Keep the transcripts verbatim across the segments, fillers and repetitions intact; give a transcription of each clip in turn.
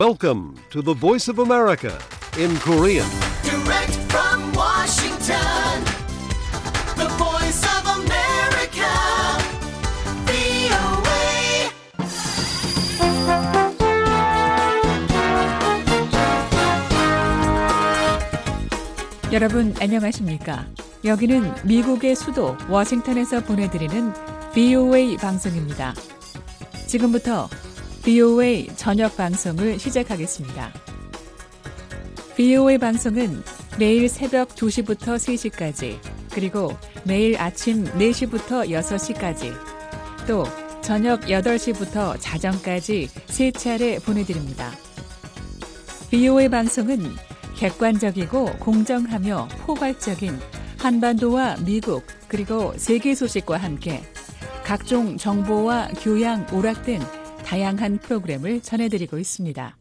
Welcome to the Voice of America in Korean. Direct from Washington, the Voice of America, 브이오에이. 여러분 안녕하십니까? 여기는 미국의 수도 워싱턴에서 보내드리는 브이오에이 방송입니다. 지금부터 브이오에이 저녁 방송을 시작하겠습니다. 브이오에이 방송은 매일 새벽 두 시부터 세 시까지, 그리고 매일 아침 네 시부터 여섯 시까지, 또 저녁 여덟 시부터 자정까지 세 차례 보내드립니다. 브이오에이 방송은 객관적이고 공정하며 포괄적인 한반도와 미국 그리고 세계 소식과 함께 각종 정보와 교양, 오락 등 다양한 프로그램을 전해드리고 있습니다.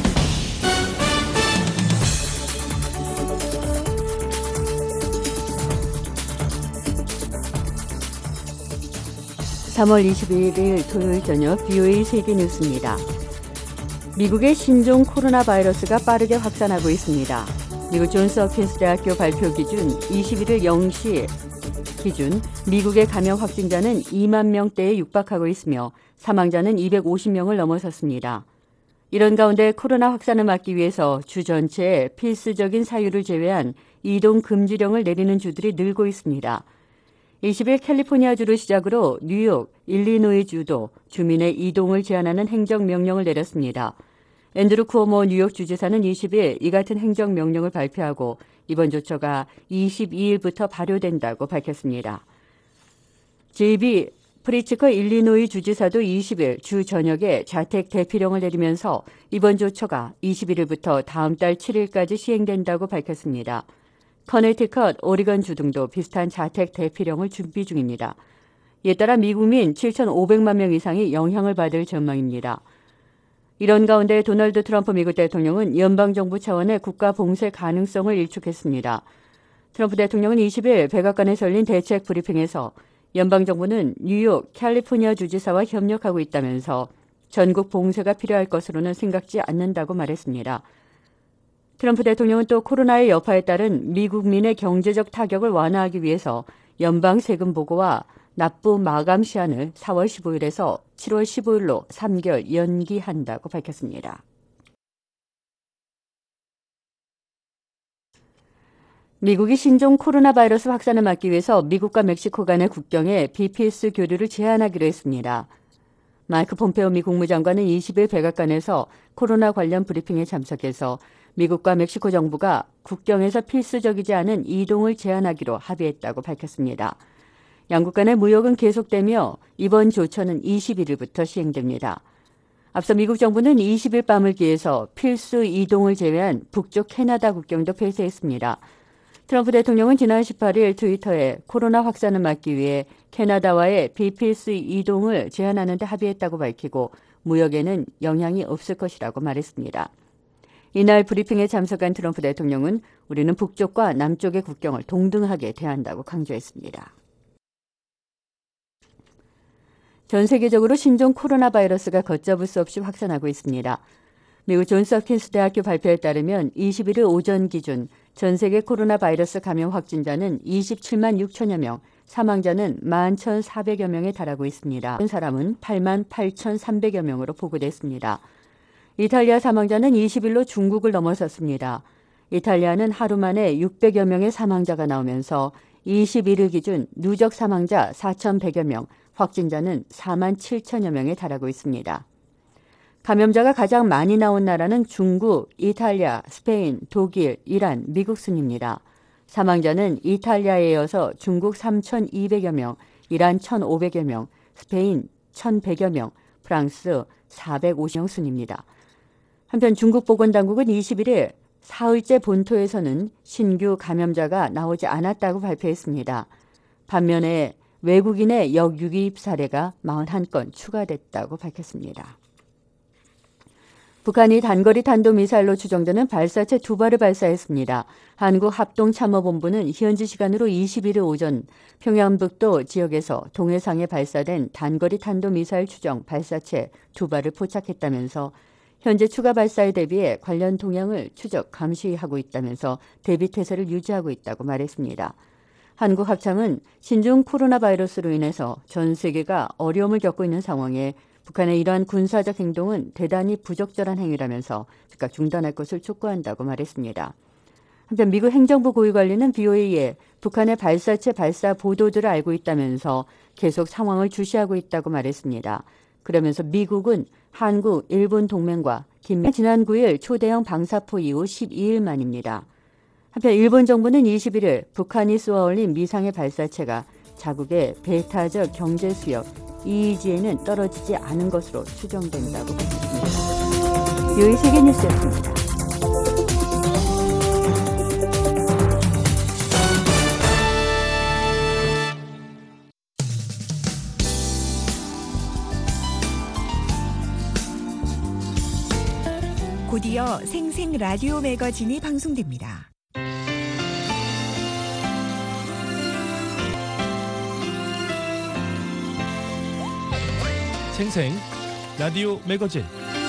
삼월 이십일 일 토요일 저녁 브이오에이 세계 뉴스입니다. 미국의 신종 코로나 바이러스가 빠르게 확산하고 있습니다. 미국 존스 홉킨스 대학교 발표 기준 이십일 일 영 시 기준 미국의 감염 확진자는 이만 명대에 육박하고 있으며 사망자는 이백오십 명을 넘어섰습니다. 이런 가운데 코로나 확산을 막기 위해서 주 전체에 필수적인 사유를 제외한 이동 금지령을 내리는 주들이 늘고 있습니다. 이십 일 캘리포니아주를 시작으로 뉴욕, 일리노이주도 주민의 이동을 제한하는 행정명령을 내렸습니다. 앤드루 쿠오모 뉴욕 주지사는 이십 일 이 같은 행정명령을 발표하고 이번 조처가 이십이 일부터 발효된다고 밝혔습니다. 제이비 프리츠커 일리노이 주지사도 이십 일 주 저녁에 자택 대피령을 내리면서 이번 조처가 이십일 일부터 다음 달 칠 일까지 시행된다고 밝혔습니다. 커네티컷, 오리건주 등도 비슷한 자택 대피령을 준비 중입니다. 이에 따라 미국민 칠천오백만 명 이상이 영향을 받을 전망입니다. 이런 가운데 도널드 트럼프 미국 대통령은 연방정부 차원의 국가 봉쇄 가능성을 일축했습니다. 트럼프 대통령은 이십 일 백악관에서 열린 대책 브리핑에서 연방정부는 뉴욕, 캘리포니아 주지사와 협력하고 있다면서 전국 봉쇄가 필요할 것으로는 생각지 않는다고 말했습니다. 트럼프 대통령은 또 코로나의 여파에 따른 미국민의 경제적 타격을 완화하기 위해서 연방 세금 보고와 납부 마감 시한을 사월 십오일에서 칠월 십오일로 삼 개월 연기한다고 밝혔습니다. 미국이 신종 코로나 바이러스 확산을 막기 위해서 미국과 멕시코 간의 국경에 비필수 교류를 제한하기로 했습니다. 마이크 폼페오 미 국무장관은 이십 일 백악관에서 코로나 관련 브리핑에 참석해서 미국과 멕시코 정부가 국경에서 필수적이지 않은 이동을 제한하기로 합의했다고 밝혔습니다. 양국 간의 무역은 계속되며 이번 조처는 이십일 일부터 시행됩니다. 앞서 미국 정부는 이십 일 밤을 기해서 필수 이동을 제외한 북쪽 캐나다 국경도 폐쇄했습니다. 트럼프 대통령은 지난 십팔 일 트위터에 코로나 확산을 막기 위해 캐나다와의 비필수 이동을 제한하는 데 합의했다고 밝히고 무역에는 영향이 없을 것이라고 말했습니다. 이날 브리핑에 참석한 트럼프 대통령은 우리는 북쪽과 남쪽의 국경을 동등하게 대한다고 강조했습니다. 전 세계적으로 신종 코로나 바이러스가 걷잡을 수 없이 확산하고 있습니다. 미국 존스 홉킨스 대학교 발표에 따르면 이십일 일 오전 기준 전 세계 코로나 바이러스 감염 확진자는 이십칠만 육천여 명, 사망자는 만 천사백여 명에 달하고 있습니다. 사람은 팔만 팔천삼백여 명으로 보고됐습니다. 이탈리아 사망자는 이십 일로 중국을 넘어섰습니다. 이탈리아는 하루 만에 육백여 명의 사망자가 나오면서 이십일 일 기준 누적 사망자 사천백여 명, 확진자는 사만 칠천여 명에 달하고 있습니다. 감염자가 가장 많이 나온 나라는 중국, 이탈리아, 스페인, 독일, 이란, 미국 순입니다. 사망자는 이탈리아에 이어서 중국 삼천이백여 명, 이란 천오백여 명, 스페인 천백여 명, 프랑스 사백오십 명 순입니다. 한편 중국 보건당국은 이십일 일 사흘째 본토에서는 신규 감염자가 나오지 않았다고 발표했습니다. 반면에 외국인의 역유입 사례가 사십일 건 추가됐다고 밝혔습니다. 북한이 단거리 탄도미사일로 추정되는 발사체 두 발을 발사했습니다. 한국합동참모본부는 현지 시간으로 이십일 일 오전 평양북도 지역에서 동해상에 발사된 단거리 탄도미사일 추정 발사체 두 발을 포착했다면서 현재 추가 발사에 대비해 관련 동향을 추적, 감시하고 있다면서 대비 태세를 유지하고 있다고 말했습니다. 한국 합참은 신종 코로나 바이러스로 인해서 전 세계가 어려움을 겪고 있는 상황에 북한의 이러한 군사적 행동은 대단히 부적절한 행위라면서 즉각 중단할 것을 촉구한다고 말했습니다. 한편 미국 행정부 고위관리는 비오에이에 북한의 발사체 발사 보도들을 알고 있다면서 계속 상황을 주시하고 있다고 말했습니다. 그러면서 미국은 한국, 일본 동맹과 긴밀 지난 구 일 초대형 방사포 이후 십이 일 만입니다. 한편 일본 정부는 이십일 일 북한이 쏘아 올린 미상의 발사체가 자국의 배타적 경제 수역 이이지에는 떨어지지 않은 것으로 추정된다고 밝혔습니다. 비오에이 세계뉴스였습니다. 곧이어 생생 라디오 매거진이 방송됩니다. 생생 라디오 매거진.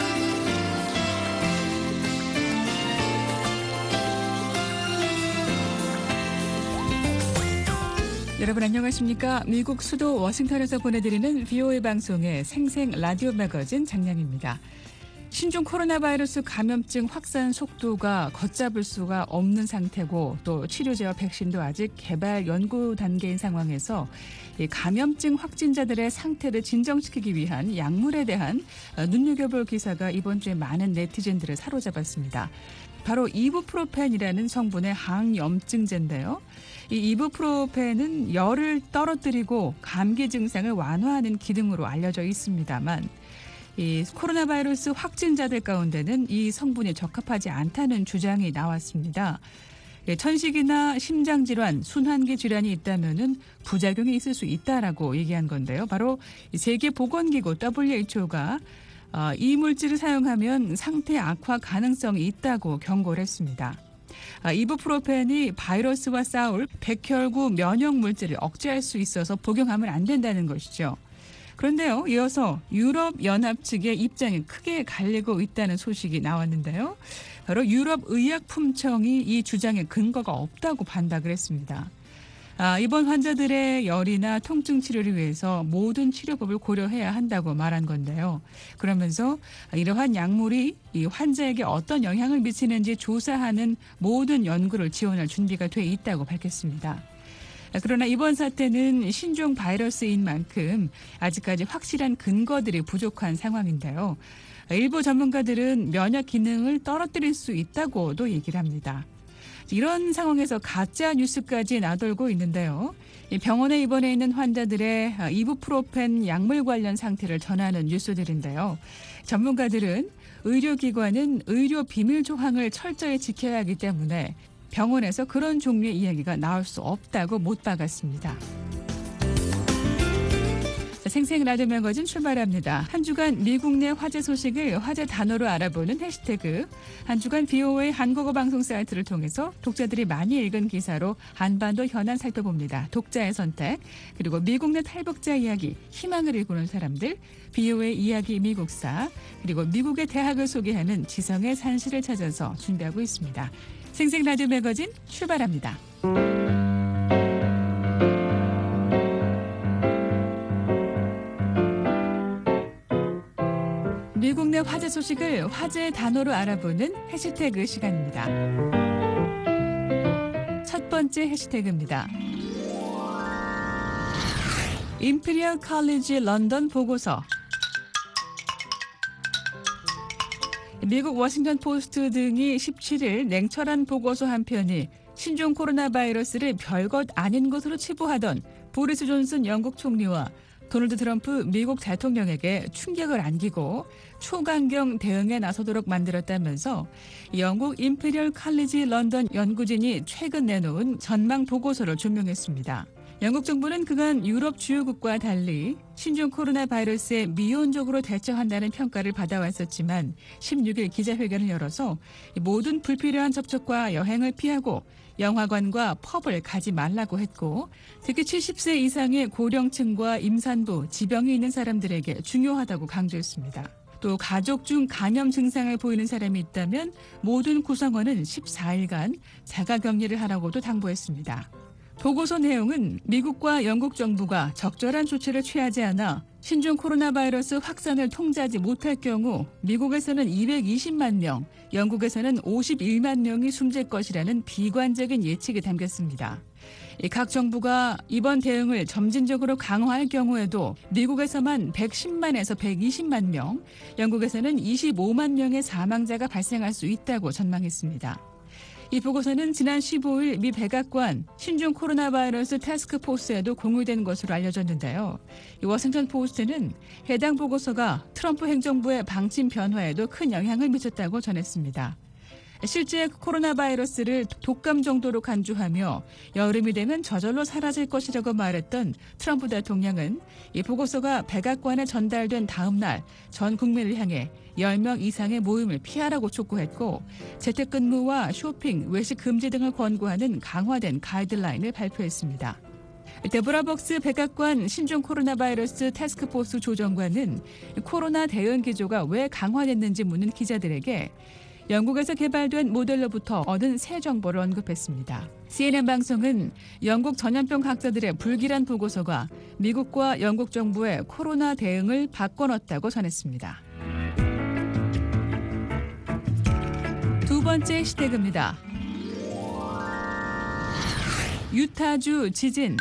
여러분 안녕하십니까? 미국 수도 워싱턴에서 보내드리는 비오에이 방송의 생생 라디오 매거진 장량입니다. 신종 코로나 바이러스 감염증 확산 속도가 걷잡을 수가 없는 상태고 또 치료제와 백신도 아직 개발 연구 단계인 상황에서 이 감염증 확진자들의 상태를 진정시키기 위한 약물에 대한 눈여겨볼 기사가 이번 주에 많은 네티즌들을 사로잡았습니다. 바로 이부프로펜이라는 성분의 항염증제인데요. 이 이부프로펜은 열을 떨어뜨리고 감기 증상을 완화하는 기능으로 알려져 있습니다만 이 코로나 바이러스 확진자들 가운데는 이 성분이 적합하지 않다는 주장이 나왔습니다. 천식이나 심장질환, 순환기 질환이 있다면은 부작용이 있을 수 있다라고 얘기한 건데요. 바로 세계보건기구 더블유에이치오가 이 물질을 사용하면 상태 악화 가능성이 있다고 경고를 했습니다. 이부프로펜이 바이러스와 싸울 백혈구 면역 물질을 억제할 수 있어서 복용하면 안 된다는 것이죠. 그런데요, 이어서 유럽연합 측의 입장이 크게 갈리고 있다는 소식이 나왔는데요. 바로 유럽의약품청이 이 주장에 근거가 없다고 반박을 했습니다. 아, 이번 환자들의 열이나 통증 치료를 위해서 모든 치료법을 고려해야 한다고 말한 건데요. 그러면서 이러한 약물이 이 환자에게 어떤 영향을 미치는지 조사하는 모든 연구를 지원할 준비가 돼 있다고 밝혔습니다. 그러나 이번 사태는 신종 바이러스인 만큼 아직까지 확실한 근거들이 부족한 상황인데요. 일부 전문가들은 면역 기능을 떨어뜨릴 수 있다고도 얘기를 합니다. 이런 상황에서 가짜 뉴스까지 나돌고 있는데요. 병원에 입원해 있는 환자들의 이부프로펜 약물 관련 상태를 전하는 뉴스들인데요. 전문가들은 의료기관은 의료 비밀 조항을 철저히 지켜야 하기 때문에 병원에서 그런 종류의 이야기가 나올 수 없다고 못 박았습니다. 생생 라디오 매거진 출발합니다. 한 주간 미국 내 화제 소식을 화제 단어로 알아보는 해시태그, 한 주간 비오에이 한국어 방송 사이트를 통해서 독자들이 많이 읽은 기사로 한반도 현안 살펴봅니다. 독자의 선택, 그리고 미국 내 탈북자 이야기, 희망을 일구는 사람들, 비오에이 이야기 미국사, 그리고 미국의 대학을 소개하는 지성의 산실을 찾아서 준비하고 있습니다. 생생 라디오 매거진 출발합니다. 미국 내 화제 소식을 화제의 단어로 알아보는 해시태그 시간입니다. 첫 번째 해시태그입니다. 임피리얼 컬리지 런던 보고서. 미국 워싱턴 포스트 등이 십칠 일 냉철한 보고서 한 편이 신종 코로나 바이러스를 별것 아닌 것으로 치부하던 보리스 존슨 영국 총리와 도널드 트럼프 미국 대통령에게 충격을 안기고 초강경 대응에 나서도록 만들었다면서 영국 임페리얼 칼리지 런던 연구진이 최근 내놓은 전망 보고서를 조명했습니다. 영국 정부는 그간 유럽 주요국과 달리 신종 코로나 바이러스에 미온적으로 대처한다는 평가를 받아왔었지만 십육 일 기자회견을 열어서 모든 불필요한 접촉과 여행을 피하고 영화관과 펍을 가지 말라고 했고 특히 칠십 세 이상의 고령층과 임산부, 지병이 있는 사람들에게 중요하다고 강조했습니다. 또 가족 중 감염 증상을 보이는 사람이 있다면 모든 구성원은 십사 일간 자가격리를 하라고도 당부했습니다. 보고서 내용은 미국과 영국 정부가 적절한 조치를 취하지 않아 신종 코로나 바이러스 확산을 통제하지 못할 경우 미국에서는 이백이십만 명, 영국에서는 오십일만 명이 숨질 것이라는 비관적인 예측이 담겼습니다. 각 정부가 이번 대응을 점진적으로 강화할 경우에도 미국에서만 백십만에서 백이십만 명, 영국에서는 이십오만 명의 사망자가 발생할 수 있다고 전망했습니다. 이 보고서는 지난 십오일 미 백악관 신종 코로나 바이러스 태스크포스에도 공유된 것으로 알려졌는데요. 이 워싱턴 포스트는 해당 보고서가 트럼프 행정부의 방침 변화에도 큰 영향을 미쳤다고 전했습니다. 실제 코로나 바이러스를 독감 정도로 간주하며 여름이 되면 저절로 사라질 것이라고 말했던 트럼프 대통령은 이 보고서가 백악관에 전달된 다음 날 전 국민을 향해 열 명 이상의 모임을 피하라고 촉구했고 재택근무와 쇼핑, 외식 금지 등을 권고하는 강화된 가이드라인을 발표했습니다. 데보라벅스 백악관 신종 코로나 바이러스 태스크포스 조정관은 코로나 대응 기조가 왜 강화됐는지 묻는 기자들에게 영국에서 개발된 모델로부터 얻은 새 정보를 언급했습니다. 씨엔엔 방송은 영국 전염병 학자들의 불길한 보고서가 미국과 영국 정부의 코로나 대응을 바꿔놨다고 전했습니다. 두 번째 해시태그입니다. 유타주 지진.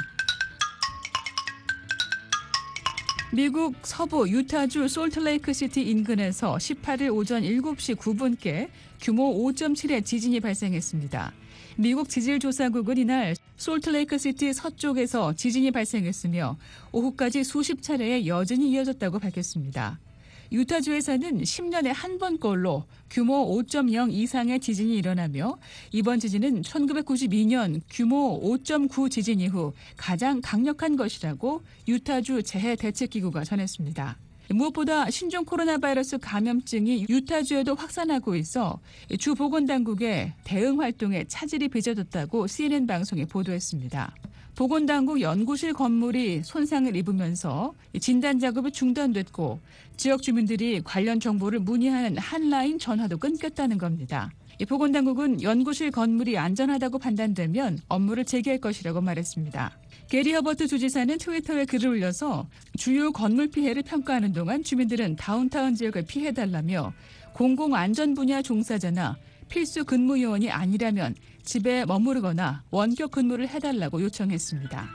미국 서부 유타주 솔트레이크시티 인근에서 십팔일 오전 일곱 시 구 분께 규모 오 점 칠의 지진이 발생했습니다. 미국 지질조사국은 이날 솔트레이크시티 서쪽에서 지진이 발생했으며 오후까지 수십 차례의 여진이 이어졌다고 밝혔습니다. 유타주에서는 십 년에 한 번꼴로 규모 오 점 영 이상의 지진이 일어나며 이번 지진은 천구백구십이 년 규모 오 점 구 지진 이후 가장 강력한 것이라고 유타주 재해대책기구가 전했습니다. 무엇보다 신종 코로나 바이러스 감염증이 유타주에도 확산하고 있어 주 보건당국의 대응 활동에 차질이 빚어졌다고 씨엔엔 방송이 보도했습니다. 보건당국 연구실 건물이 손상을 입으면서 진단 작업이 중단됐고 지역 주민들이 관련 정보를 문의하는 한라인 전화도 끊겼다는 겁니다. 보건당국은 연구실 건물이 안전하다고 판단되면 업무를 재개할 것이라고 말했습니다. 게리 허버트 주지사는 트위터에 글을 올려서 주요 건물 피해를 평가하는 동안 주민들은 다운타운 지역을 피해달라며 공공안전 분야 종사자나 필수 근무 요원이 아니라면 집에 머무르거나 원격 근무를 해달라고 요청했습니다.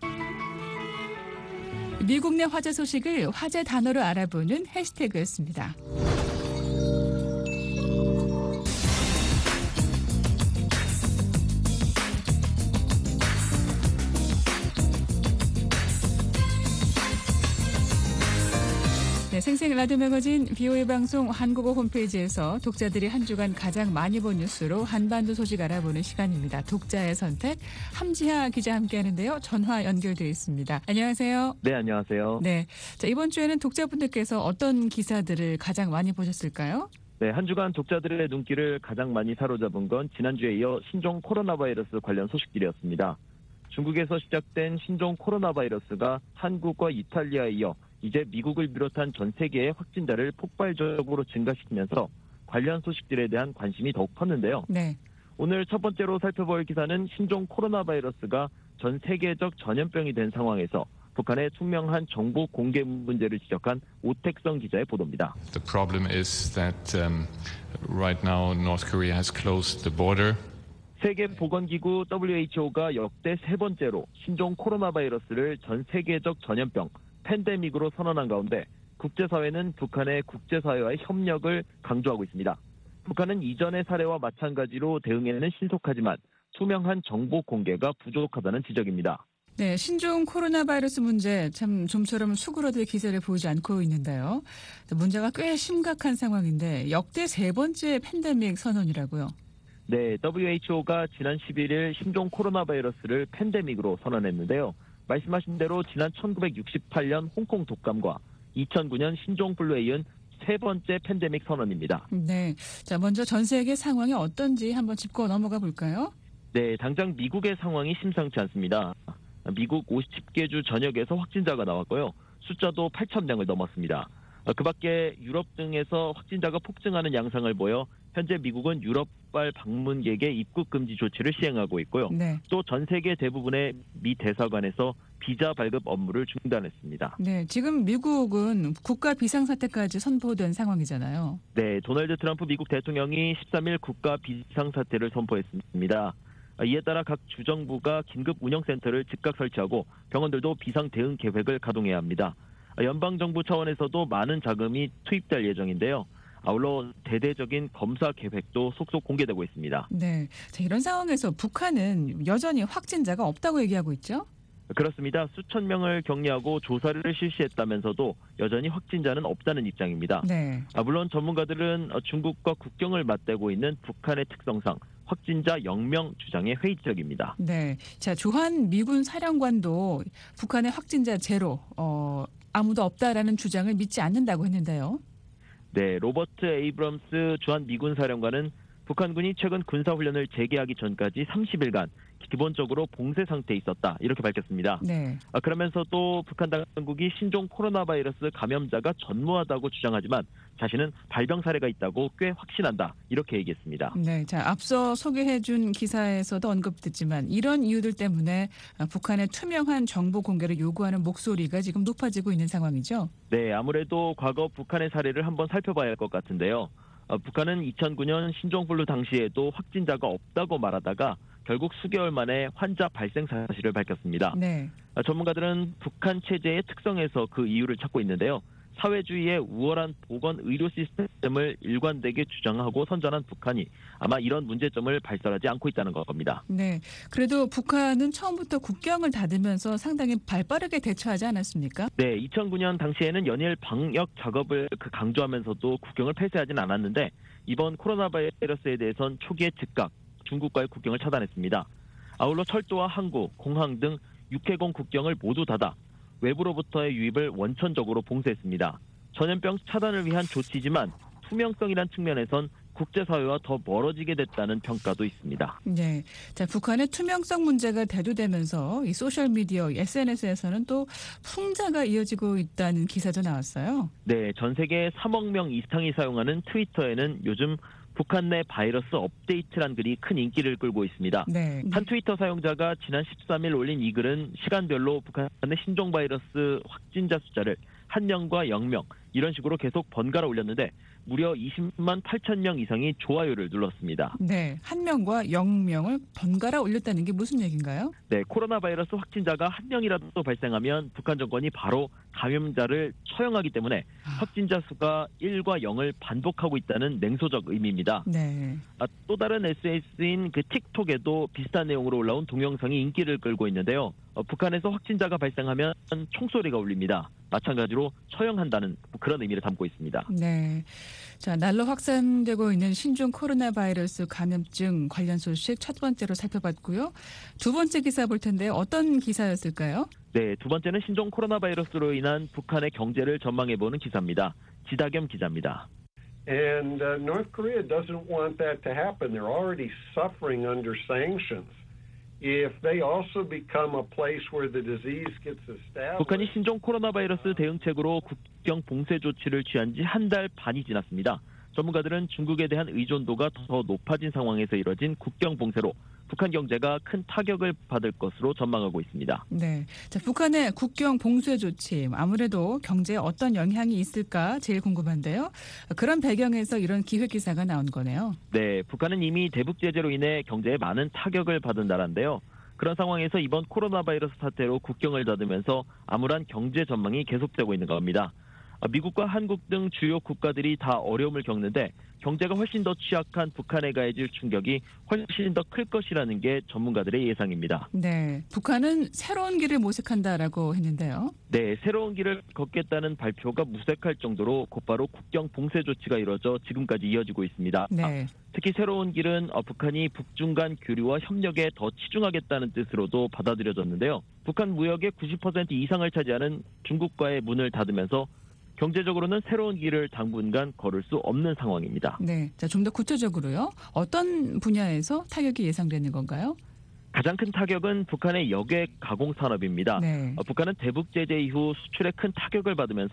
미국 내 화제 소식을 화제 단어로 알아보는 해시태그였습니다. 네, 생생 라디오 매거진 비오에이 방송 한국어 홈페이지에서 독자들이 한 주간 가장 많이 본 뉴스로 한반도 소식 알아보는 시간입니다. 독자의 선택, 함지하 기자 함께하는데요. 전화 연결되어 있습니다. 안녕하세요. 네, 안녕하세요. 네, 자, 이번 주에는 독자분들께서 어떤 기사들을 가장 많이 보셨을까요? 네, 한 주간 독자들의 눈길을 가장 많이 사로잡은 건 지난주에 이어 신종 코로나 바이러스 관련 소식들이었습니다. 중국에서 시작된 신종 코로나 바이러스가 한국과 이탈리아에 이어 이제 미국을 비롯한 전 세계의 확진자를 폭발적으로 증가시키면서 관련 소식들에 대한 관심이 더욱 컸는데요. 네. 오늘 첫 번째로 살펴볼 기사는 신종 코로나 바이러스가 전 세계적 전염병이 된 상황에서 북한의 투명한 정보 공개 문제를 지적한 오택성 기자의 보도입니다. The problem is that um, right now North Korea has closed the border. 세계보건기구 더블유에이치오가 역대 세 번째로 신종 코로나 바이러스를 전 세계적 전염병 팬데믹으로 선언한 가운데 국제사회는 북한의 국제사회와의 협력을 강조하고 있습니다. 북한은 이전의 사례와 마찬가지로 대응에는 신속하지만 투명한 정보 공개가 부족하다는 지적입니다. 네, 신종 코로나 바이러스 문제 참 좀처럼 수그러들 기세를 보이지 않고 있는데요. 문제가 꽤 심각한 상황인데 역대 세 번째 팬데믹 선언이라고요. 네, 더블유에이치오가 지난 십일일 신종 코로나 바이러스를 팬데믹으로 선언했는데요. 말씀하신 대로 지난 천구백육십팔 년 홍콩 독감과 이천구 년 신종플루에 이은 세 번째 팬데믹 선언입니다. 네, 자 먼저 전 세계 상황이 어떤지 한번 짚고 넘어가 볼까요? 네, 당장 미국의 상황이 심상치 않습니다. 미국 오십 개 주 전역에서 확진자가 나왔고요. 숫자도 팔천 명을 넘었습니다. 어, 그밖에 유럽 등에서 확진자가 폭증하는 양상을 보여 현재 미국은 유럽발 방문객의 입국 금지 조치를 시행하고 있고요. 네. 또 전 세계 대부분의 미 대사관에서 비자 발급 업무를 중단했습니다. 네, 지금 미국은 국가 비상사태까지 선포된 상황이잖아요. 네, 도널드 트럼프 미국 대통령이 십삼 일 국가 비상사태를 선포했습니다. 이에 따라 각 주정부가 긴급 운영센터를 즉각 설치하고 병원들도 비상 대응 계획을 가동해야 합니다. 연방정부 차원에서도 많은 자금이 투입될 예정인데요. 아울러 대대적인 검사 계획도 속속 공개되고 있습니다. 네, 자, 이런 상황에서 북한은 여전히 확진자가 없다고 얘기하고 있죠? 그렇습니다. 수천 명을 격리하고 조사를 실시했다면서도 여전히 확진자는 없다는 입장입니다. 네. 아, 물론 전문가들은 중국과 국경을 맞대고 있는 북한의 특성상 확진자 영 명 주장에 회의적입니다. 네, 자 조한 미군 사령관도 북한의 확진자 제로, 어, 아무도 없다라는 주장을 믿지 않는다고 했는데요. 네, 로버트 에이브럼스 주한 미군 사령관은 북한군이 최근 군사훈련을 재개하기 전까지 삼십 일간 기본적으로 봉쇄 상태에 있었다 이렇게 밝혔습니다. 네. 아, 그러면서 또 북한 당국이 신종 코로나 바이러스 감염자가 전무하다고 주장하지만 자신은 발병 사례가 있다고 꽤 확신한다 이렇게 얘기했습니다. 네, 자 앞서 소개해준 기사에서도 언급됐지만 이런 이유들 때문에 북한의 투명한 정보 공개를 요구하는 목소리가 지금 높아지고 있는 상황이죠. 네, 아무래도 과거 북한의 사례를 한번 살펴봐야 할 것 같은데요. 어, 북한은 이천구 년 신종플루 당시에도 확진자가 없다고 말하다가 결국 수개월 만에 환자 발생 사실을 밝혔습니다. 네. 어, 전문가들은 북한 체제의 특성에서 그 이유를 찾고 있는데요. 사회주의의 우월한 보건 의료 시스템을 일관되게 주장하고 선전한 북한이 아마 이런 문제점을 발설하지 않고 있다는 겁니다. 네. 그래도 북한은 처음부터 국경을 닫으면서 상당히 발빠르게 대처하지 않았습니까? 네, 이천구 년 당시에는 연일 방역 작업을 그 강조하면서도 국경을 폐쇄하지는 않았는데 이번 코로나 바이러스에 대해선 초기에 즉각 중국과의 국경을 차단했습니다. 아울러 철도와 항구, 공항 등 육해공 국경을 모두 닫아 외부로부터의 유입을 원천적으로 봉쇄했습니다. 전염병 차단을 위한 조치지만 투명성이란 측면에선 국제사회와 더 멀어지게 됐다는 평가도 있습니다. 네, 자 북한의 투명성 문제가 대두되면서 이 소셜 미디어, 에스엔에스에서는 또 풍자가 이어지고 있다는 기사도 나왔어요. 네, 전 세계 삼억 명 이상이 사용하는 트위터에는 요즘 북한 내 바이러스 업데이트란 글이 큰 인기를 끌고 있습니다. 네. 한 트위터 사용자가 지난 십삼 일 올린 이 글은 시간별로 북한의 신종 바이러스 확진자 숫자를 한 명과 영 명 이런 식으로 계속 번갈아 올렸는데 무려 이십만 팔천 명 이상이 좋아요를 눌렀습니다. 네, 한 명과 영 명을 번갈아 올렸다는 게 무슨 얘기인가요? 네, 코로나 바이러스 확진자가 한 명이라도 발생하면 북한 정권이 바로 감염자를 처형하기 때문에 확진자 수가 일과 영을 반복하고 있다는 냉소적 의미입니다. 네. 아, 또 다른 에스엔에스인 그 틱톡에도 비슷한 내용으로 올라온 동영상이 인기를 끌고 있는데요. 어, 북한에서 확진자가 발생하면 총소리가 울립니다. 마찬가지로 처형한다는 그런 의미를 담고 있습니다. 네. 자, 날로 확산되고 있는 신종 코로나 바이러스 감염증 관련 소식 첫 번째로 살펴봤고요. 두 번째 기사 볼 텐데 어떤 기사였을까요? 네, 두 번째는 신종 코로나 바이러스로 인한 북한의 경제를 전망해보는 기사입니다. 지다겸 기자입니다. And uh, North Korea doesn't want that to happen. They're already suffering under sanctions. If they also become a place where the disease gets established. 북한이 신종 코로나 바이러스 대응책으로 국경 봉쇄 조치를 취한 지 한 달 반이 지났습니다. 전문가들은 중국에 대한 의존도가 더 높아진 상황에서 이뤄진 국경 봉쇄로 북한 경제가 큰 타격을 받을 것으로 전망하고 있습니다. 네, 자 북한의 국경 봉쇄 조치 아무래도 경제에 어떤 영향이 있을까 제일 궁금한데요. 그런 배경에서 이런 기획 기사가 나온 거네요. 네, 북한은 이미 대북 제재로 인해 경제에 많은 타격을 받은 나라인데요. 그런 상황에서 이번 코로나 바이러스 사태로 국경을 닫으면서 암울한 경제 전망이 계속되고 있는 겁니다. 미국과 한국 등 주요 국가들이 다 어려움을 겪는데 경제가 훨씬 더 취약한 북한에 가해질 충격이 훨씬 더 클 것이라는 게 전문가들의 예상입니다. 네, 북한은 새로운 길을 모색한다라고 했는데요. 네, 새로운 길을 걷겠다는 발표가 무색할 정도로 곧바로 국경 봉쇄 조치가 이뤄져 지금까지 이어지고 있습니다. 네. 특히 새로운 길은 북한이 북중 간 교류와 협력에 더 치중하겠다는 뜻으로도 받아들여졌는데요. 북한 무역의 구십 퍼센트 이상을 차지하는 중국과의 문을 닫으면서 경제적으로는 새로운 길을 당분간 걸을 수 없는 상황입니다. 네, 자, 좀 더 구체적으로요. 어떤 분야에서 타격이 예상되는 건가요? 가장 큰 타격은 북한의 역외 가공 산업입니다. 네. 북한은 대북 제재 이후 수출에 큰 타격을 받으면서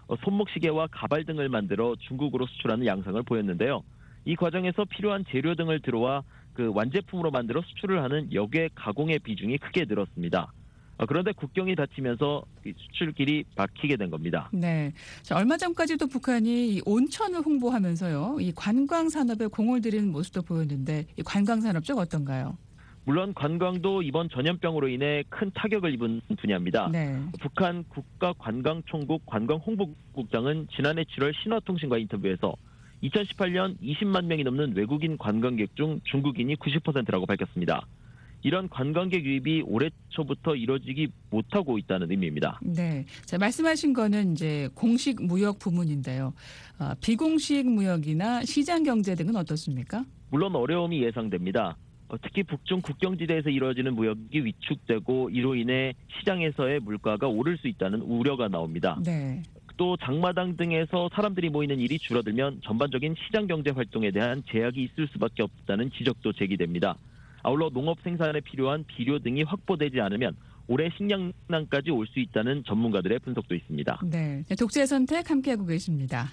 어, 손목시계와 가발 등을 만들어 중국으로 수출하는 양상을 보였는데요. 이 과정에서 필요한 재료 등을 들어와 그 완제품으로 만들어 수출을 하는 역외 가공의 비중이 크게 늘었습니다. 어, 그런데 국경이 닫히면서 이 수출길이 막히게 된 겁니다. 네. 자, 얼마 전까지도 북한이 이 온천을 홍보하면서요, 이 관광 산업에 공을 들이는 모습도 보였는데, 이 관광 산업 쪽 어떤가요? 물론 관광도 이번 전염병으로 인해 큰 타격을 입은 분야입니다. 네. 북한 국가관광총국 관광홍보국장은 지난해 칠월 신화통신과 인터뷰에서 이천십팔 년 이십만 명이 넘는 외국인 관광객 중 중국인이 구십 퍼센트라고 밝혔습니다. 이런 관광객 유입이 올해 초부터 이뤄지기 못하고 있다는 의미입니다. 네. 자, 말씀하신 거는 이제 공식 무역 부문인데요. 어, 비공식 무역이나 시장 경제 등은 어떻습니까? 물론 어려움이 예상됩니다. 어, 특히 북중 국경지대에서 이루어지는 무역이 위축되고 이로 인해 시장에서의 물가가 오를 수 있다는 우려가 나옵니다. 네. 또 장마당 등에서 사람들이 모이는 일이 줄어들면 전반적인 시장 경제 활동에 대한 제약이 있을 수밖에 없다는 지적도 제기됩니다. 아울러 농업 생산에 필요한 비료 등이 확보되지 않으면 올해 식량난까지 올 수 있다는 전문가들의 분석도 있습니다. 네. 독재 선택 함께하고 계십니다.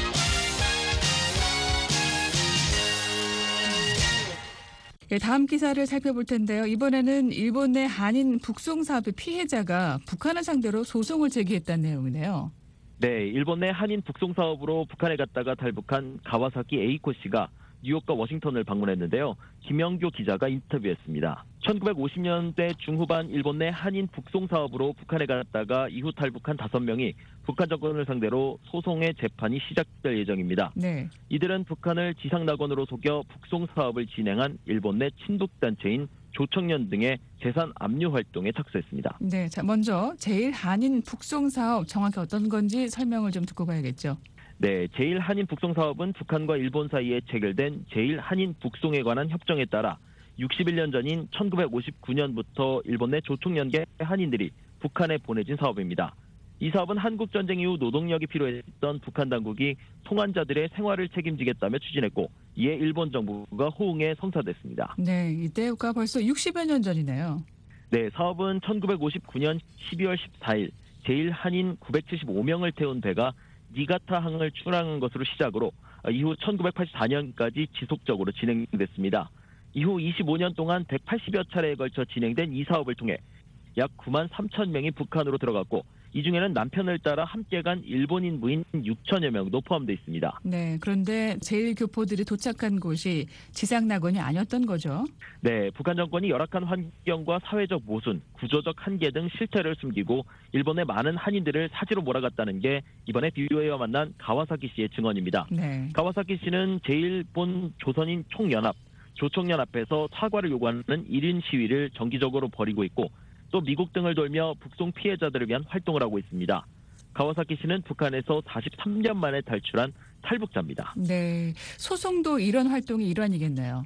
네, 다음 기사를 살펴볼 텐데요. 이번에는 일본 내 한인 북송 사업의 피해자가 북한을 상대로 소송을 제기했다는 내용이네요. 네, 일본 내 한인 북송 사업으로 북한에 갔다가 탈북한 가와사키 에이코 씨가 뉴욕과 워싱턴을 방문했는데요. 김영교 기자가 인터뷰했습니다. 천구백오십 년대 중후반 일본 내 한인 북송 사업으로 북한에 갔다가 이후 탈북한 다섯 명이 북한 정권을 상대로 소송의 재판이 시작될 예정입니다. 네. 이들은 북한을 지상낙원으로 속여 북송 사업을 진행한 일본 내 친북단체인 조청년 등의 재산 압류 활동에 착수했습니다. 네. 자, 먼저 제일 한인 북송 사업 정확히 어떤 건지 설명을 좀 듣고 가야겠죠. 네, 제일 한인 북송 사업은 북한과 일본 사이에 체결된 제일 한인 북송에 관한 협정에 따라 육십일 년 전인 천구백오십구 년부터 일본 내 조총련계 한인들이 북한에 보내진 사업입니다. 이 사업은 한국전쟁 이후 노동력이 필요했던 북한 당국이 송환자들의 생활을 책임지겠다며 추진했고 이에 일본 정부가 호응해 성사됐습니다. 네, 이때가 벌써 육십여 년 전이네요. 네, 사업은 천구백오십구 년 십이월 십사일 제일 한인 구백칠십오 명을 태운 배가 니가타 항을 출항한 것으로 시작으로 이후 천구백팔십사 년까지 지속적으로 진행됐습니다. 이후 이십오 년 동안 백팔십여 차례에 걸쳐 진행된 이 사업을 통해 약 구만 삼천 명이 북한으로 들어갔고 이 중에는 남편을 따라 함께 간 일본인 무인 육천여 명도 포함되어 있습니다. 네, 그런데 제일 교포들이 도착한 곳이 지상낙원이 아니었던 거죠. 네, 북한 정권이 열악한 환경과 사회적 모순, 구조적 한계 등 실태를 숨기고 일본의 많은 한인들을 사지로 몰아갔다는 게 이번에 비오에이와 만난 가와사키 씨의 증언입니다. 네. 가와사키 씨는 제일본 조선인 총연합, 조총련 앞에서 사과를 요구하는 일 인 시위를 정기적으로 벌이고 있고 또 미국 등을 돌며 북송 피해자들을 위한 활동을 하고 있습니다. 가와사키 씨는 북한에서 사십삼 년 만에 탈출한 탈북자입니다. 네, 소송도 이런 활동의 일환이겠네요.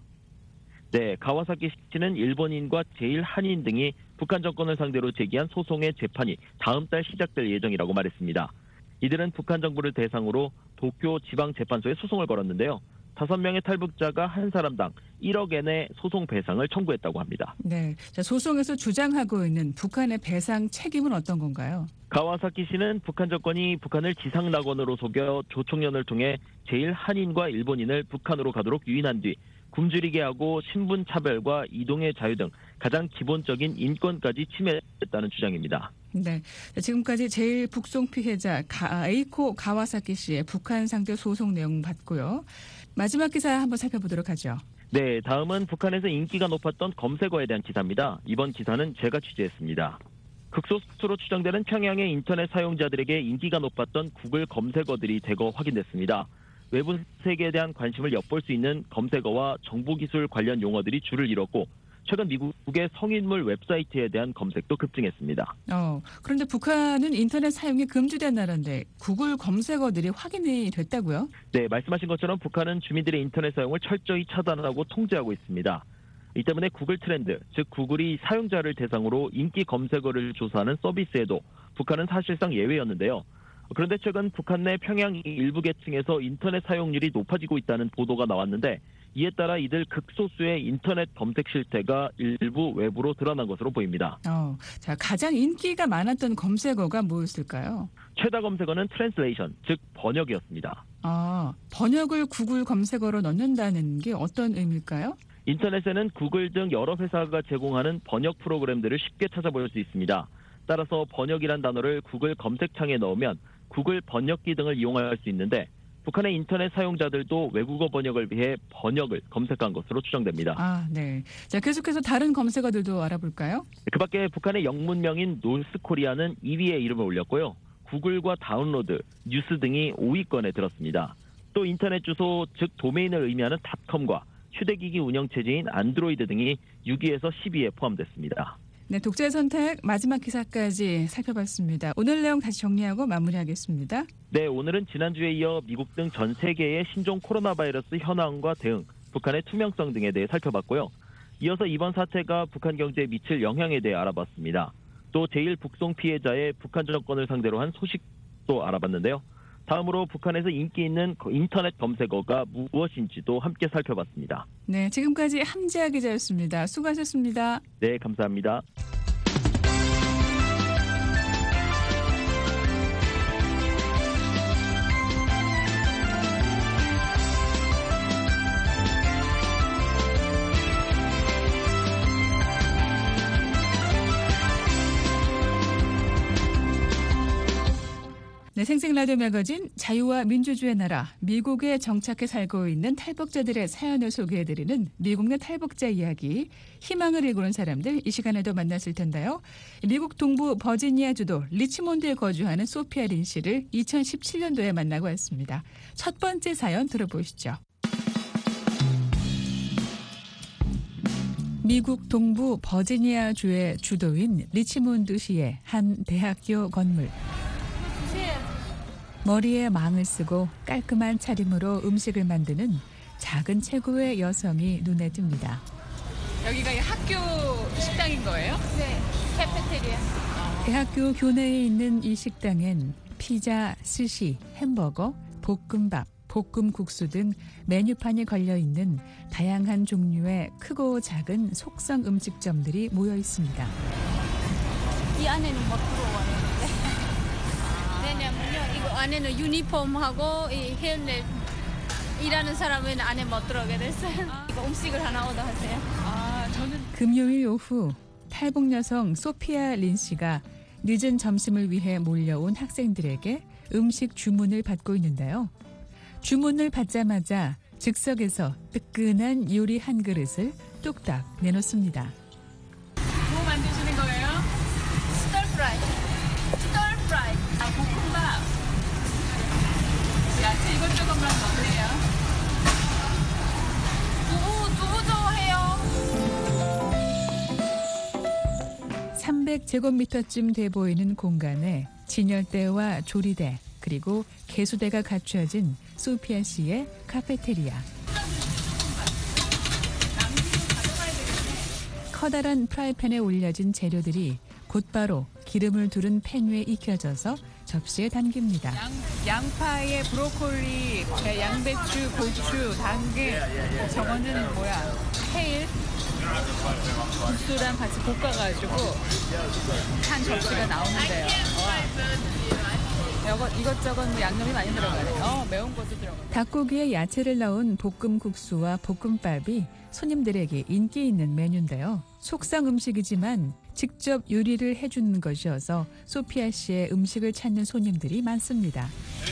네, 가와사키 씨는 일본인과 제일 한인 등이 북한 정권을 상대로 제기한 소송의 재판이 다음 달 시작될 예정이라고 말했습니다. 이들은 북한 정부를 대상으로 도쿄 지방재판소에 소송을 걸었는데요. 다섯 명의 탈북자가 한 사람당 일억 엔의 소송 배상을 청구했다고 합니다. 네, 자, 소송에서 주장하고 있는 북한의 배상 책임은 어떤 건가요? 가와사키 씨는 북한 정권이 북한을 지상낙원으로 속여 조총련을 통해 제일 한인과 일본인을 북한으로 가도록 유인한 뒤 굶주리게 하고 신분 차별과 이동의 자유 등 가장 기본적인 인권까지 침해했다는 주장입니다. 네, 지금까지 제일 북송 피해자 가, 에이코 가와사키 씨의 북한 상대 소송 내용 봤고요. 마지막 기사 한번 살펴보도록 하죠. 네, 다음은 북한에서 인기가 높았던 검색어에 대한 기사입니다. 이번 기사는 제가 취재했습니다. 극소수로 추정되는 평양의 인터넷 사용자들에게 인기가 높았던 구글 검색어들이 대거 확인됐습니다. 외부 세계에 대한 관심을 엿볼 수 있는 검색어와 정보기술 관련 용어들이 줄을 이뤘고 최근 미국의 성인물 웹사이트에 대한 검색도 급증했습니다. 어, 그런데 북한은 인터넷 사용이 금지된 나라인데 구글 검색어들이 확인이 됐다고요? 네, 말씀하신 것처럼 북한은 주민들의 인터넷 사용을 철저히 차단하고 통제하고 있습니다. 이 때문에 구글 트렌드, 즉 구글이 사용자를 대상으로 인기 검색어를 조사하는 서비스에도 북한은 사실상 예외였는데요. 그런데 최근 북한 내 평양 일부 계층에서 인터넷 사용률이 높아지고 있다는 보도가 나왔는데 이에 따라 이들 극소수의 인터넷 검색 실태가 일부 외부로 드러난 것으로 보입니다. 어, 자, 가장 인기가 많았던 검색어가 뭐였을까요? 최다 검색어는 트랜슬레이션, 즉 번역이었습니다. 아, 번역을 구글 검색어로 넣는다는 게 어떤 의미일까요? 인터넷에는 구글 등 여러 회사가 제공하는 번역 프로그램들을 쉽게 찾아볼 수 있습니다. 따라서 번역이란 단어를 구글 검색창에 넣으면 구글 번역기 등을 이용할 수 있는데 북한의 인터넷 사용자들도 외국어 번역을 위해 번역을 검색한 것으로 추정됩니다. 아, 네. 자, 계속해서 다른 검색어들도 알아볼까요? 그 밖에 북한의 영문명인 노스코리아는 이 위에 이름을 올렸고요. 구글과 다운로드, 뉴스 등이 오 위권에 들었습니다. 또 인터넷 주소, 즉 도메인을 의미하는 닷컴과 휴대기기 운영체제인 안드로이드 등이 육 위에서 십 위에 포함됐습니다. 네, 독자의 선택 마지막 기사까지 살펴봤습니다. 오늘 내용 다시 정리하고 마무리하겠습니다. 네, 오늘은 지난주에 이어 미국 등 전 세계의 신종 코로나 바이러스 현황과 대응, 북한의 투명성 등에 대해 살펴봤고요. 이어서 이번 사태가 북한 경제에 미칠 영향에 대해 알아봤습니다. 또 제일 북송 피해자의 북한 정권을 상대로 한 소식도 알아봤는데요. 다음으로 북한에서 인기 있는 인터넷 검색어가 무엇인지도 함께 살펴봤습니다. 네, 지금까지 함지아 기자였습니다. 수고하셨습니다. 네, 감사합니다. 네, 생생라디오 매거진 자유와 민주주의 나라 미국에 정착해 살고 있는 탈북자들의 사연을 소개해드리는 미국 내 탈북자 이야기, 희망을 일구는 사람들, 이 시간에도 만났을 텐데요. 미국 동부 버지니아주도 리치몬드에 거주하는 소피아 린 씨를 이천십칠 년도에 만나고 왔습니다. 첫 번째 사연 들어보시죠. 미국 동부 버지니아주의 주도인 리치몬드시의 한 대학교 건물. 머리에 망을 쓰고 깔끔한 차림으로 음식을 만드는 작은 체구의 여성이 눈에 띕니다. 여기가 학교 식당인 거예요? 네, 카페테리아. 대학교 교내에 있는 이 식당엔 피자, 스시, 햄버거, 볶음밥, 볶음국수 등 메뉴판이 걸려있는 다양한 종류의 크고 작은 속성 음식점들이 모여 있습니다. 이 안에는 못 들어와요. 왜냐면요, 이거 안에는 유니폼하고 이 헬멧 일하는 사람은 안에 못 들어오게 됐어요. 아. 이거 음식을 하나 오더 하세요. 아, 저는 금요일 오후 탈북 여성 소피아 린 씨가 늦은 점심을 위해 몰려온 학생들에게 음식 주문을 받고 있는데요. 주문을 받자마자 즉석에서 뜨끈한 요리 한 그릇을 뚝딱 내놓습니다. 뭐 만드시는 거예요? 스토어 프라이. 스토어 프라이. 아, 볶음밥. 야채 이것저것만 넣네요. 두부, 두부 좋아해요. 삼백 제곱미터쯤 돼 보이는 공간에 진열대와 조리대 그리고 개수대가 갖춰진 소피아 씨의 카페테리아. 커다란 프라이팬에 올려진 재료들이 곧바로 기름을 두른 팬 위에 익혀져서 접시에 담깁니다. 양, 양파에 브로콜리, 양배추, 고추, 당근, 저거는 뭐야? 케일, 국수랑 같이 볶아가지고 한 접시가 나오는데요. 와. 이것, 이것저것 뭐 양념이 많이 들어가네. 어, 매운 것도 들어가네. 닭고기에 야채를 넣은 볶음국수와 볶음밥이 손님들에게 인기 있는 메뉴인데요. 속상 음식이지만 직접 요리를 해주는 것이어서 소피아 씨의 음식을 찾는 손님들이 많습니다.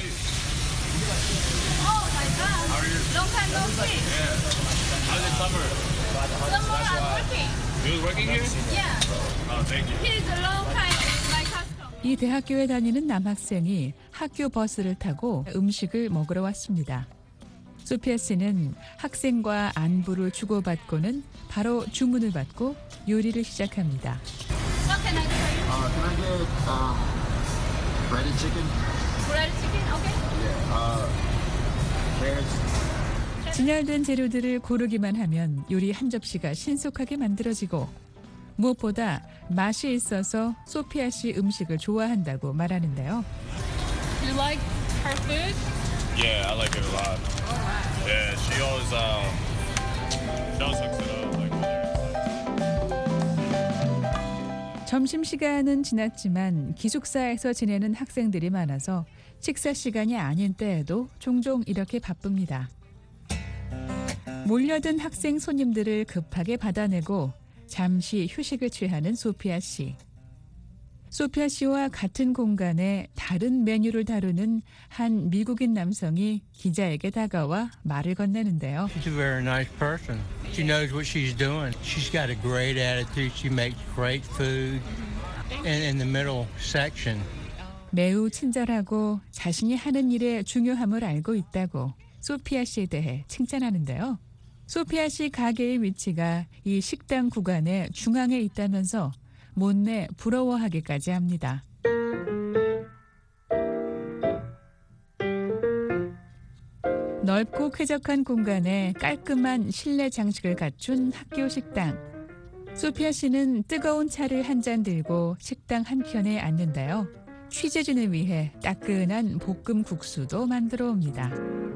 이 대학교에 다니는 남학생이 학교 버스를 타고 음식을 먹으러 왔습니다. 소피아 씨는 학생과 안부를 주고받고는 바로 주문을 받고 요리를 시작합니다. What can I do for you? Uh, can I get um, breaded chicken? Breaded chicken, okay. Yeah. Uh, carrots. 진열된 재료들을 고르기만 하면 요리 한 접시가 신속하게 만들어지고 무엇보다 맛이 있어서 소피아 씨 음식을 좋아한다고 말하는데요. You like her food? Yeah, I like it a lot. Yeah, she always um, 점심시간은 지났지만 기숙사에서 지내는 학생들이 많아서 식사 시간이 아닌 때에도 종종 이렇게 바쁩니다. 몰려든 학생 손님들을 급하게 받아내고 잠시 휴식을 취하는 소피아 씨. 소피아 씨와 같은 공간에 다른 메뉴를 다루는 한 미국인 남성이 기자에게 다가와 말을 건네는데요. She's a very nice person. She knows what she's doing. She's got a great attitude. She makes great food. And in the middle section. 매우 친절하고 자신이 하는 일의 중요함을 알고 있다고 소피아 씨에 대해 칭찬하는데요. 소피아 씨 가게의 위치가 이 식당 구간의 중앙에 있다면서 못내 부러워하기까지 합니다. 넓고 쾌적한 공간에 깔끔한 실내 장식을 갖춘 학교 식당. 소피아 씨는 뜨거운 차를 한 잔 들고 식당 한켠에 앉는데요. 취재진을 위해 따끈한 볶음 국수도 만들어 옵니다.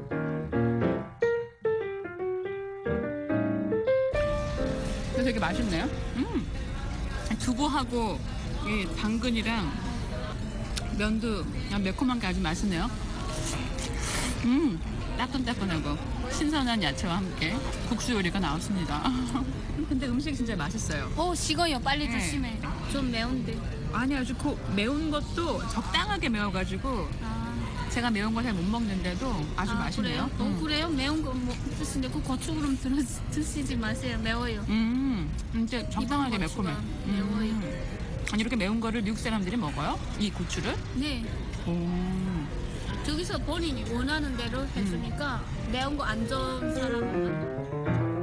되게 맛있네요. 음. 두부하고 이 당근이랑 면도 그냥 매콤한 게 아주 맛있네요. 음, 따끈따끈하고 신선한 야채와 함께 국수 요리가 나왔습니다. 근데 음식이 진짜 맛있어요. 오, 식어요. 빨리 네. 조심해. 좀 매운데. 아니 아주 그 매운 것도 적당하게 매워가지고 아, 제가 매운 걸 잘 못 먹는데도 아주 아, 맛있네요. 그래요? 어, 음. 그래요? 매운 거 뭐 드시는데 그 고추기름 들어 드시지 마세요. 매워요. 음, 진짜 적당하게 이번 매콤해. 고추가 매워요. 음. 아니 이렇게 매운 거를 미국 사람들이 먹어요? 이 고추를? 네. 오. 저기서 본인이 원하는 대로 해주니까 매운 거 안 좋은 사람은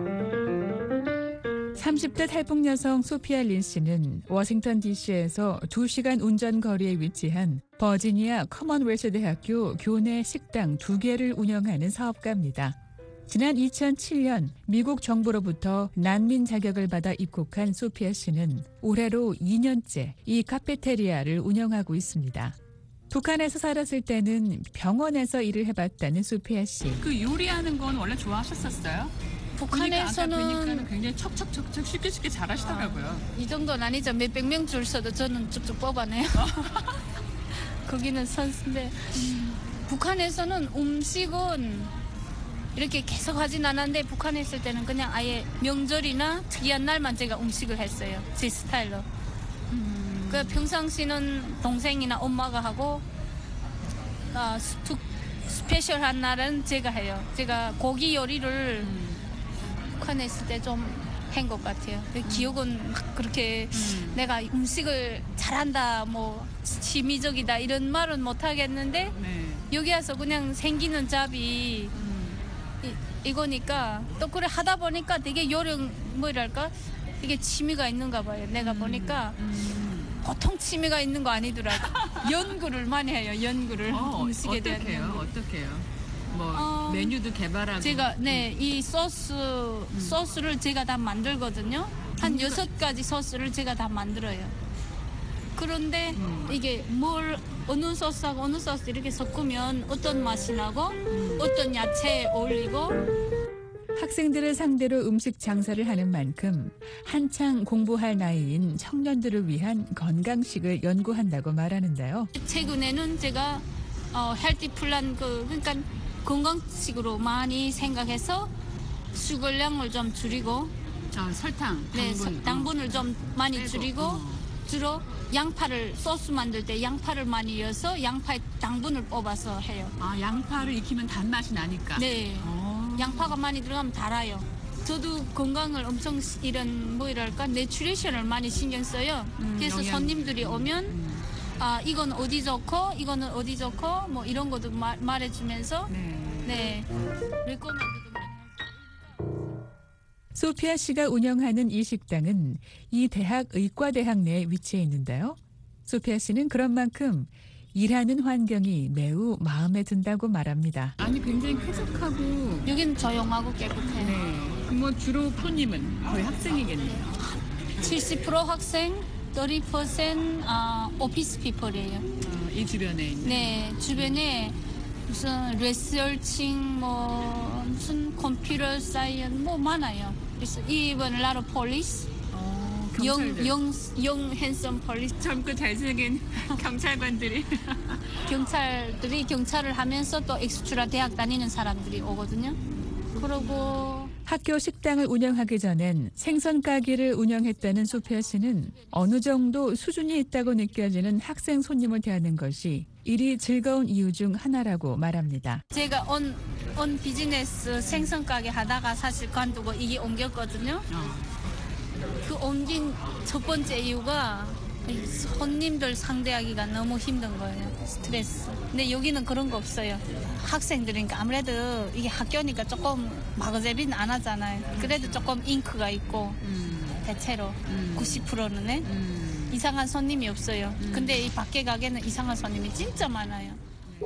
삼십 대 탈북 여성 소피아 린 씨는 워싱턴 디씨에서 두 시간 운전 거리에 위치한 버지니아 커먼웰스 대학교 교내 식당 두 개를 운영하는 사업가입니다. 지난 이천칠 년 미국 정부로부터 난민 자격을 받아 입국한 소피아 씨는 올해로 이 년째 이 카페테리아를 운영하고 있습니다. 북한에서 살았을 때는 병원에서 일을 해봤다는 소피아 씨. 그 요리하는 건 원래 좋아하셨었어요? 북한에서는 굉장히 척척척척 쉽게 쉽게 잘하시더라고요. 아, 이 정도는 아니죠. 몇백 명 줄 서도 저는 쭉쭉 뽑아내요. 거기는 선수인데 음. 북한에서는 음식은 이렇게 계속 하진 않았는데 북한에 있을 때는 그냥 아예 명절이나 특이한 날만 제가 음식을 했어요. 제 스타일로. 음. 그 평상시는 동생이나 엄마가 하고 아, 스, 스페셜한 날은 제가 해요. 제가 고기 요리를 음. 북한에 있을 때 좀 한 것 같아요. 음. 기억은 그렇게 음. 내가 음식을 잘한다, 뭐 취미적이다 이런 말은 못 하겠는데 네. 여기 와서 그냥 생기는 잡이 음. 이, 이거니까 또 그래 하다 보니까 되게 요령 뭐랄까 되게 취미가 있는가 봐요. 내가 음. 보니까 음. 보통 취미가 있는 거 아니더라고. 연구를 많이 해요. 연구를 어, 음식에 대한. 어떻게 해요? 어떻게 해요? 뭐 어, 메뉴도 개발하고 제가 네 이 소스 음. 소스를 제가 다 만들거든요. 한 여섯 가지 소스를 제가 다 만들어요. 그런데 음. 이게 뭘 어느 소스하고 어느 소스 이렇게 섞으면 어떤 맛이 나고 음. 어떤 야채에 어울리고. 학생들을 상대로 음식 장사를 하는 만큼 한창 공부할 나이인 청년들을 위한 건강식을 연구한다고 말하는데요. 최근에는 제가 어, 헬티 플랜 그 그러니까 건강식으로 많이 생각해서 수거량을 좀 줄이고 아, 설탕, 당분. 네, 서, 당분을 좀 많이 빼고. 줄이고 어. 주로 양파를 소스 만들 때 양파를 많이 넣어서 양파의 당분을 뽑아서 해요. 아, 양파를 익히면 단맛이 나니까. 네. 오. 양파가 많이 들어가면 달아요. 저도 건강을 엄청 이런 뭐랄까 내추레이션을 많이 신경 써요. 음, 그래서 영양. 손님들이 오면 음. 아 이건 어디 좋고 이거는 어디 좋고 뭐 이런 것도 마, 말해주면서 네. 네 레코멘드도 많이 하고. 소피아 씨가 운영하는 이 식당은 이 대학 의과대학 내에 위치해 있는데요. 소피아 씨는 그런 만큼 일하는 환경이 매우 마음에 든다고 말합니다. 아니 굉장히 쾌적하고 여기는 조용하고 깨끗해요. 네. 뭐 주로 손님은 거의 학생이겠네요. 칠십 퍼센트 학생, 삼십 퍼센트 아, 오피스 피플이에요. 어, 이 주변에 있는. 네, 주변에 무슨 리서칭 뭐 무슨 컴퓨터 사이언스 뭐 많아요. 그래서 even a lot of police. 어, 영, 경찰들. 영, 영 핸섬 폴리스. 젊고 잘생긴 경찰관들이. 경찰들이 경찰을 하면서 또 엑스트라 대학 다니는 사람들이 오거든요. 그리고 학교 식당을 운영하기 전엔 생선 가게를 운영했다는 소피아 씨는 어느 정도 수준이 있다고 느껴지는 학생 손님을 대하는 것이 일이 즐거운 이유 중 하나라고 말합니다. 제가 온, 온 비즈니스 생선 가게 하다가 사실 관두고 이게 옮겼거든요. 그 옮긴 첫 번째 이유가 이 손님들 상대하기가 너무 힘든 거예요. 스트레스. 근데 여기는 그런 거 없어요. 학생들이니까 아무래도 이게 학교니까 조금 마그제비는 안 하잖아요. 그래도 조금 잉크가 있고 음. 대체로 음. 구십 퍼센트는 네? 음. 이상한 손님이 없어요. 음. 근데 이 밖에 가게는 이상한 손님이 진짜 많아요.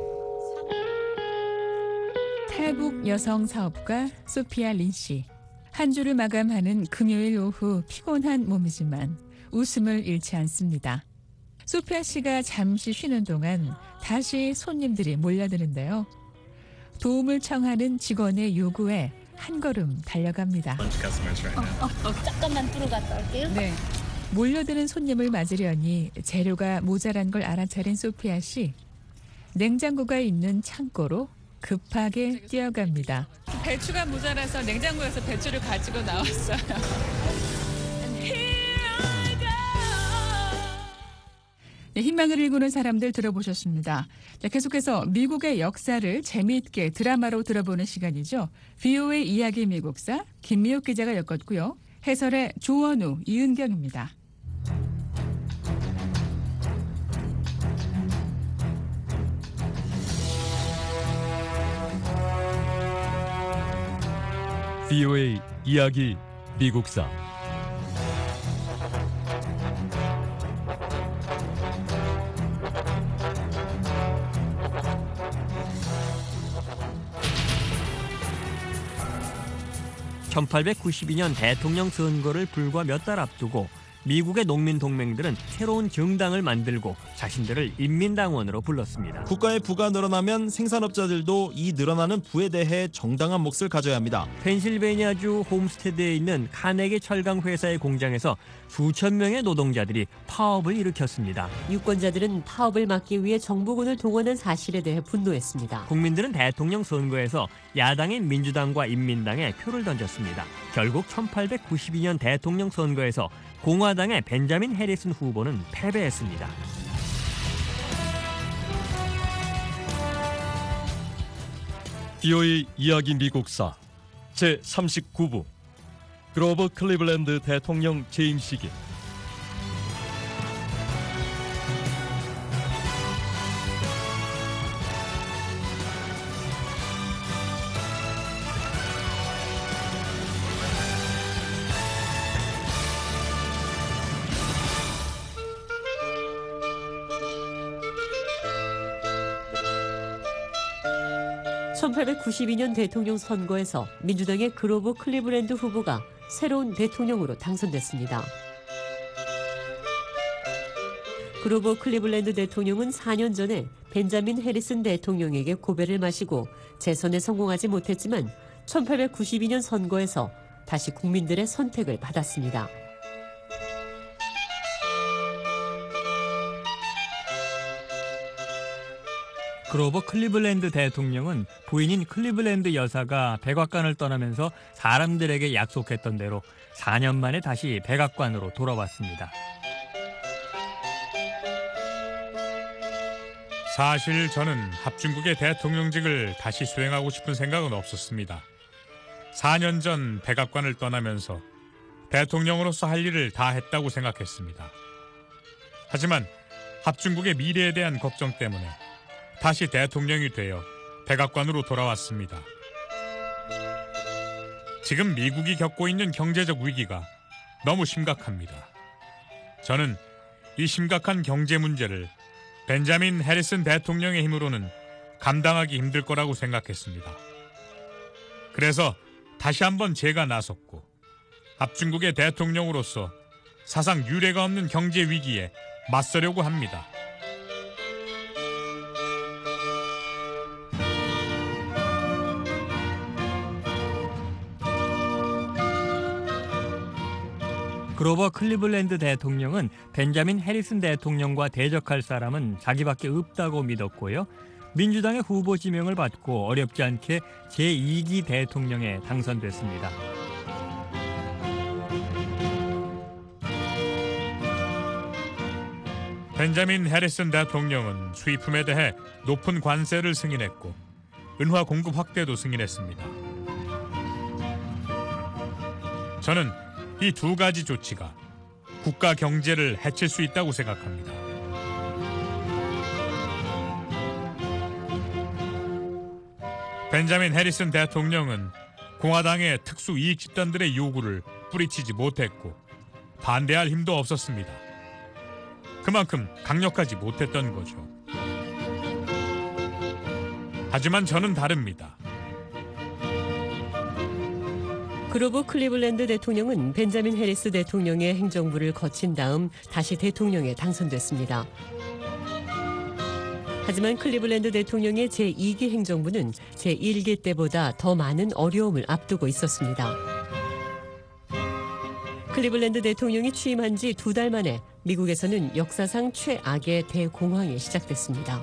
탈북 여성 사업가 소피아 린 씨. 한 주를 마감하는 금요일 오후 피곤한 몸이지만 웃음을 잃지 않습니다. 소피아 씨가 잠시 쉬는 동안 다시 손님들이 몰려드는데요. 도움을 청하는 직원의 요구에 한 걸음 달려갑니다. 어, 어, 잠깐만 들어갔다 올게요. 네. 몰려드는 손님을 맞으려니 재료가 모자란 걸 알아차린 소피아 씨. 냉장고가 있는 창고로 급하게 뛰어갑니다. 배추가 모자라서 냉장고에서 배추를 가지고 나왔어요. 네, 희망을 일구는 사람들 들어보셨습니다. 자, 계속해서 미국의 역사를 재미있게 드라마로 들어보는 시간이죠. 브이오에이 이야기 미국사 김미옥 기자가 엮었고요. 해설의 조원우, 이은경입니다. 브이오에이 이야기 미국사 천팔백구십이 년 대통령 선거를 불과 몇 달 앞두고 미국의 농민 동맹들은 새로운 정당을 만들고 자신들을 인민당원으로 불렀습니다. 국가의 부가 늘어나면 생산업자들도 이 늘어나는 부에 대해 정당한 몫을 가져야 합니다. 펜실베니아주 홈스테드에 있는 카네기 철강 회사의 공장에서 수천 명의 노동자들이 파업을 일으켰습니다. 유권자들은 파업을 막기 위해 정부군을 동원한 사실에 대해 분노했습니다. 국민들은 대통령 선거에서 야당인 민주당과 인민당에 표를 던졌습니다. 결국 천팔백구십이 년 대통령 선거에서 공화당의 벤자민 해리슨 후보는 패배했습니다. 브이오에이 이야기 미국사 제삼십구 부 그로버 클리블랜드 대통령 재임식일. 천팔백구십이 년 대통령 선거에서 민주당의 그로버 클리블랜드 후보가 새로운 대통령으로 당선됐습니다. 그로버 클리블랜드 대통령은 사 년 전에 벤자민 해리슨 대통령에게 고배를 마시고 재선에 성공하지 못했지만 천팔백구십이 년 선거에서 다시 국민들의 선택을 받았습니다. 그로버 클리블랜드 대통령은 부인인 클리블랜드 여사가 백악관을 떠나면서 사람들에게 약속했던 대로 사 년 만에 다시 백악관으로 돌아왔습니다. 사실 저는 합중국의 대통령직을 다시 수행하고 싶은 생각은 없었습니다. 사 년 전 백악관을 떠나면서 대통령으로서 할 일을 다 했다고 생각했습니다. 하지만 합중국의 미래에 대한 걱정 때문에 다시 대통령이 되어 백악관으로 돌아왔습니다. 지금 미국이 겪고 있는 경제적 위기가 너무 심각합니다. 저는 이 심각한 경제 문제를 벤자민 해리슨 대통령의 힘으로는 감당하기 힘들 거라고 생각했습니다. 그래서 다시 한번 제가 나섰고 합중국의 대통령으로서 사상 유례가 없는 경제 위기에 맞서려고 합니다. 그로버 클리블랜드 대통령은 벤자민 해리슨 대통령과 대적할 사람은 자기밖에 없다고 믿었고요. 민주당의 후보 지명을 받고 어렵지 않게 제이 기 대통령에 당선됐습니다. 벤자민 해리슨 대통령은 수입품에 대해 높은 관세를 승인했고 은화 공급 확대도 승인했습니다. 저는 이 두 가지 조치가 국가 경제를 해칠 수 있다고 생각합니다. 벤자민 해리슨 대통령은 공화당의 특수 이익 집단들의 요구를 뿌리치지 못했고 반대할 힘도 없었습니다. 그만큼 강력하지 못했던 거죠. 하지만 저는 다릅니다. 그로버 클리블랜드 대통령은 벤자민 해리스 대통령의 행정부를 거친 다음 다시 대통령에 당선됐습니다. 하지만 클리블랜드 대통령의 제이 기 행정부는 제일 기 때보다 더 많은 어려움을 앞두고 있었습니다. 클리블랜드 대통령이 취임한 지 두 달 만에 미국에서는 역사상 최악의 대공황이 시작됐습니다.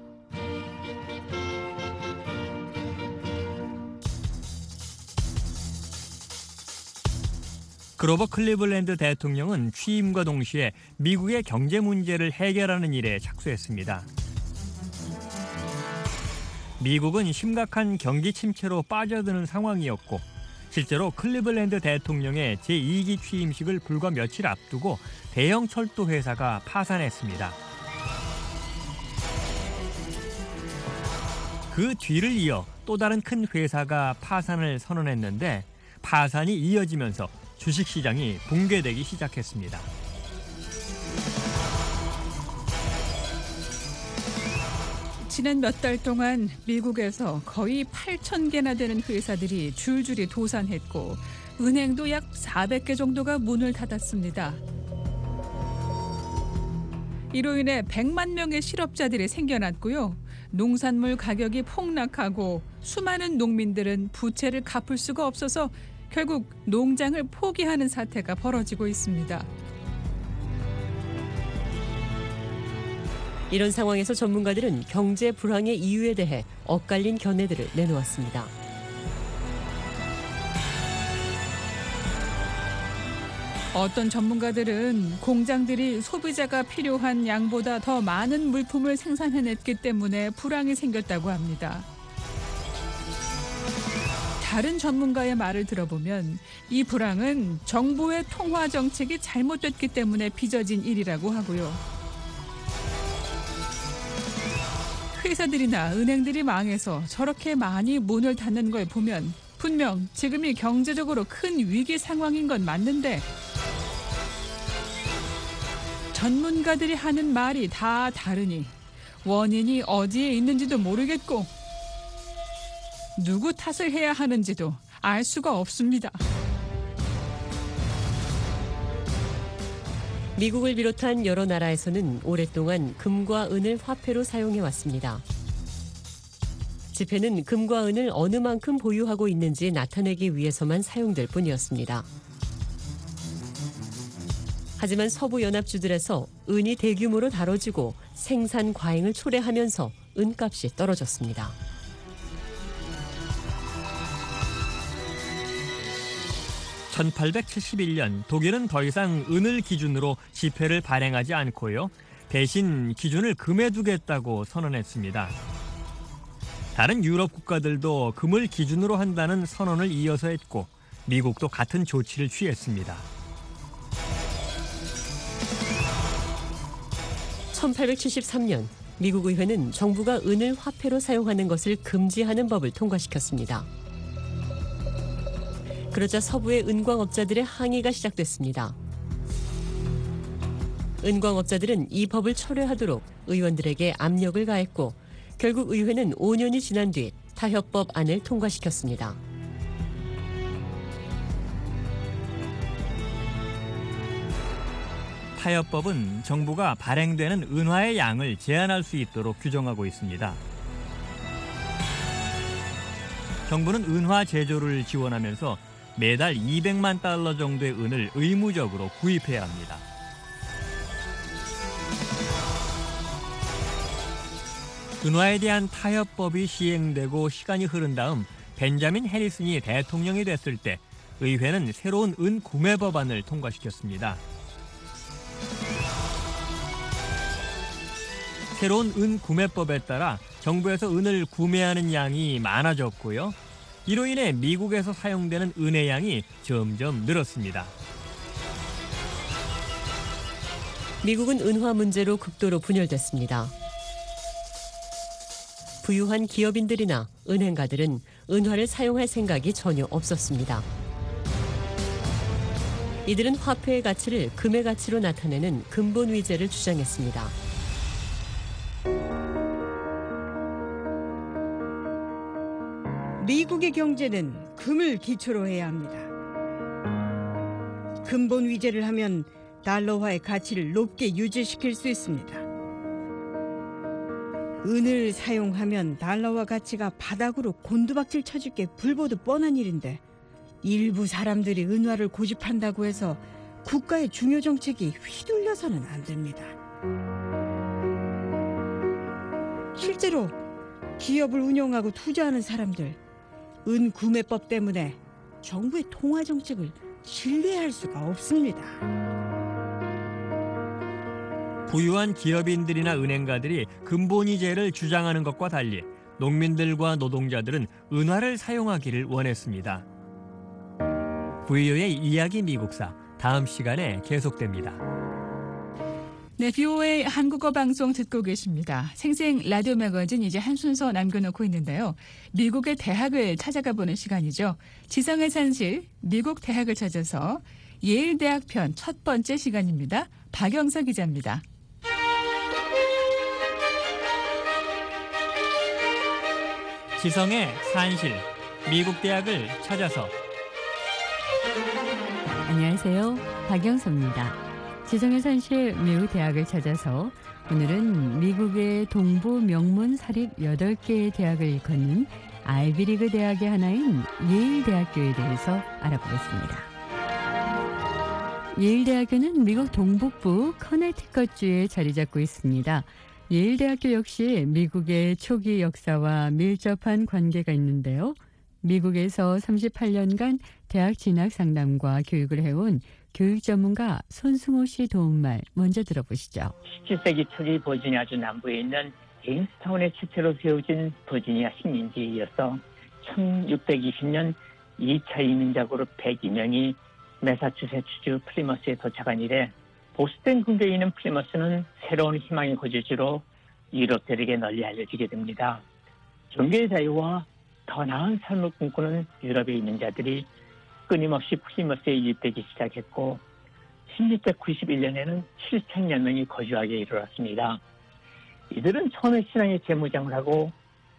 그로버 클리블랜드 대통령은 취임과 동시에 미국의 경제 문제를 해결하는 일에 착수했습니다. 미국은 심각한 경기 침체로 빠져드는 상황이었고 실제로 클리블랜드 대통령의 제이 기 취임식을 불과 며칠 앞두고 대형 철도 회사가 파산했습니다. 그 뒤를 이어 또 다른 큰 회사가 파산을 선언했는데 파산이 이어지면서 주식시장이 붕괴되기 시작했습니다. 지난 몇 달 동안 미국에서 거의 팔천 개나 되는 회사들이 줄줄이 도산했고 은행도 약 사백 개 정도가 문을 닫았습니다. 이로 인해 백만 명의 실업자들이 생겨났고요. 농산물 가격이 폭락하고 수많은 농민들은 부채를 갚을 수가 없어서 결국 농장을 포기하는 사태가 벌어지고 있습니다. 이런 상황에서 전문가들은 경제 불황의 이유에 대해 엇갈린 견해들을 내놓았습니다. 어떤 전문가들은 공장들이 소비자가 필요한 양보다 더 많은 물품을 생산해냈기 때문에 불황이 생겼다고 합니다. 다른 전문가의 말을 들어보면 이 불황은 정부의 통화 정책이 잘못됐기 때문에 빚어진 일이라고 하고요. 회사들이나 은행들이 망해서 저렇게 많이 문을 닫는 걸 보면 분명 지금이 경제적으로 큰 위기 상황인 건 맞는데 전문가들이 하는 말이 다 다르니 원인이 어디에 있는지도 모르겠고 누구 탓을 해야 하는지도 알 수가 없습니다. 미국을 비롯한 여러 나라에서는 오랫동안 금과 은을 화폐로 사용해왔습니다. 지폐는 금과 은을 어느 만큼 보유하고 있는지 나타내기 위해서만 사용될 뿐이었습니다. 하지만 서부 연합주들에서 은이 대규모로 다뤄지고 생산 과잉을 초래하면서 은값이 떨어졌습니다. 천팔백칠십일 년 독일은 더 이상 은을 기준으로 지폐를 발행하지 않고요. 대신 기준을 금에 두겠다고 선언했습니다. 다른 유럽 국가들도 금을 기준으로 한다는 선언을 이어서 했고 미국도 같은 조치를 취했습니다. 천팔백칠십삼 년 미국 의회는 정부가 은을 화폐로 사용하는 것을 금지하는 법을 통과시켰습니다. 그러자 서부의 은광업자들의 항의가 시작됐습니다. 은광업자들은 이 법을 철회하도록 의원들에게 압력을 가했고 결국 의회는 오 년이 지난 뒤 타협법 안을 통과시켰습니다. 타협법은 정부가 발행되는 은화의 양을 제한할 수 있도록 규정하고 있습니다. 정부는 은화 제조를 지원하면서 매달 이백만 달러 정도의 은을 의무적으로 구입해야 합니다. 은화에 대한 타협법이 시행되고 시간이 흐른 다음 벤자민 해리슨이 대통령이 됐을 때 의회는 새로운 은 구매 법안을 통과시켰습니다. 새로운 은 구매법에 따라 정부에서 은을 구매하는 양이 많아졌고요. 이로 인해 미국에서 사용되는 은의 양이 점점 늘었습니다. 미국은 은화 문제로 극도로 분열됐습니다. 부유한 기업인들이나 은행가들은 은화를 사용할 생각이 전혀 없었습니다. 이들은 화폐의 가치를 금의 가치로 나타내는 근본 위제를 주장했습니다. 미국의 경제는 금을 기초로 해야 합니다. 근본 위제를 하면 달러화의 가치를 높게 유지시킬 수 있습니다. 은을 사용하면 달러화 가치가 바닥으로 곤두박질 쳐질 게 불보듯 뻔한 일인데 일부 사람들이 은화를 고집한다고 해서 국가의 중요 정책이 휘둘려서는 안 됩니다. 실제로 기업을 운영하고 투자하는 사람들, 은 구매법 때문에 정부의 통화 정책을 신뢰할 수가 없습니다. 부유한 기업인들이나 은행가들이 근본위제를 주장하는 것과 달리 농민들과 노동자들은 은화를 사용하기를 원했습니다. 브이오에이 이야기 미국사 다음 시간에 계속됩니다. 네, 비오에이 한국어 방송 듣고 계십니다. 생생 라디오 매거진 이제 한 순서 남겨놓고 있는데요. 미국의 대학을 찾아가 보는 시간이죠. 지성의 산실, 미국 대학을 찾아서 예일 대학 편 첫 번째 시간입니다. 박영서 기자입니다. 지성의 산실, 미국 대학을 찾아서. 안녕하세요. 박영서입니다. 지성의 산실 미국 대학을 찾아서 오늘은 미국의 동부 명문 사립 여덟 개의 대학을 일컫는 아이비리그 대학의 하나인 예일 대학교에 대해서 알아보겠습니다. 예일 대학교는 미국 동북부 커네티컷주에 자리 잡고 있습니다. 예일 대학교 역시 미국의 초기 역사와 밀접한 관계가 있는데요. 미국에서 삼십팔 년간 대학 진학 상담과 교육을 해온 교육 전문가 손승호 씨 도움말 먼저 들어보시죠. 십칠 세기 초기 버지니아주 남부에 있는 제임스타운의 최초로 세워진 버지니아 식민지에 이어서 천육백이십 년 이 차 이민자 그룹 백이 명이 매사추세츠주 플리머스에 도착한 이래 보수된 근교에 있는 플리머스는 새로운 희망의 거주지로 유럽들에게 널리 알려지게 됩니다. 종교의 자유와 더 나은 삶을 꿈꾸는 유럽에 있는 자들이 끊임없이 플리머스에 유입되기 시작했고 천육백구십일 년에는 칠천여 명이 거주하게 이르렀습니다. 이들은 처음에 신앙의 재무장을 하고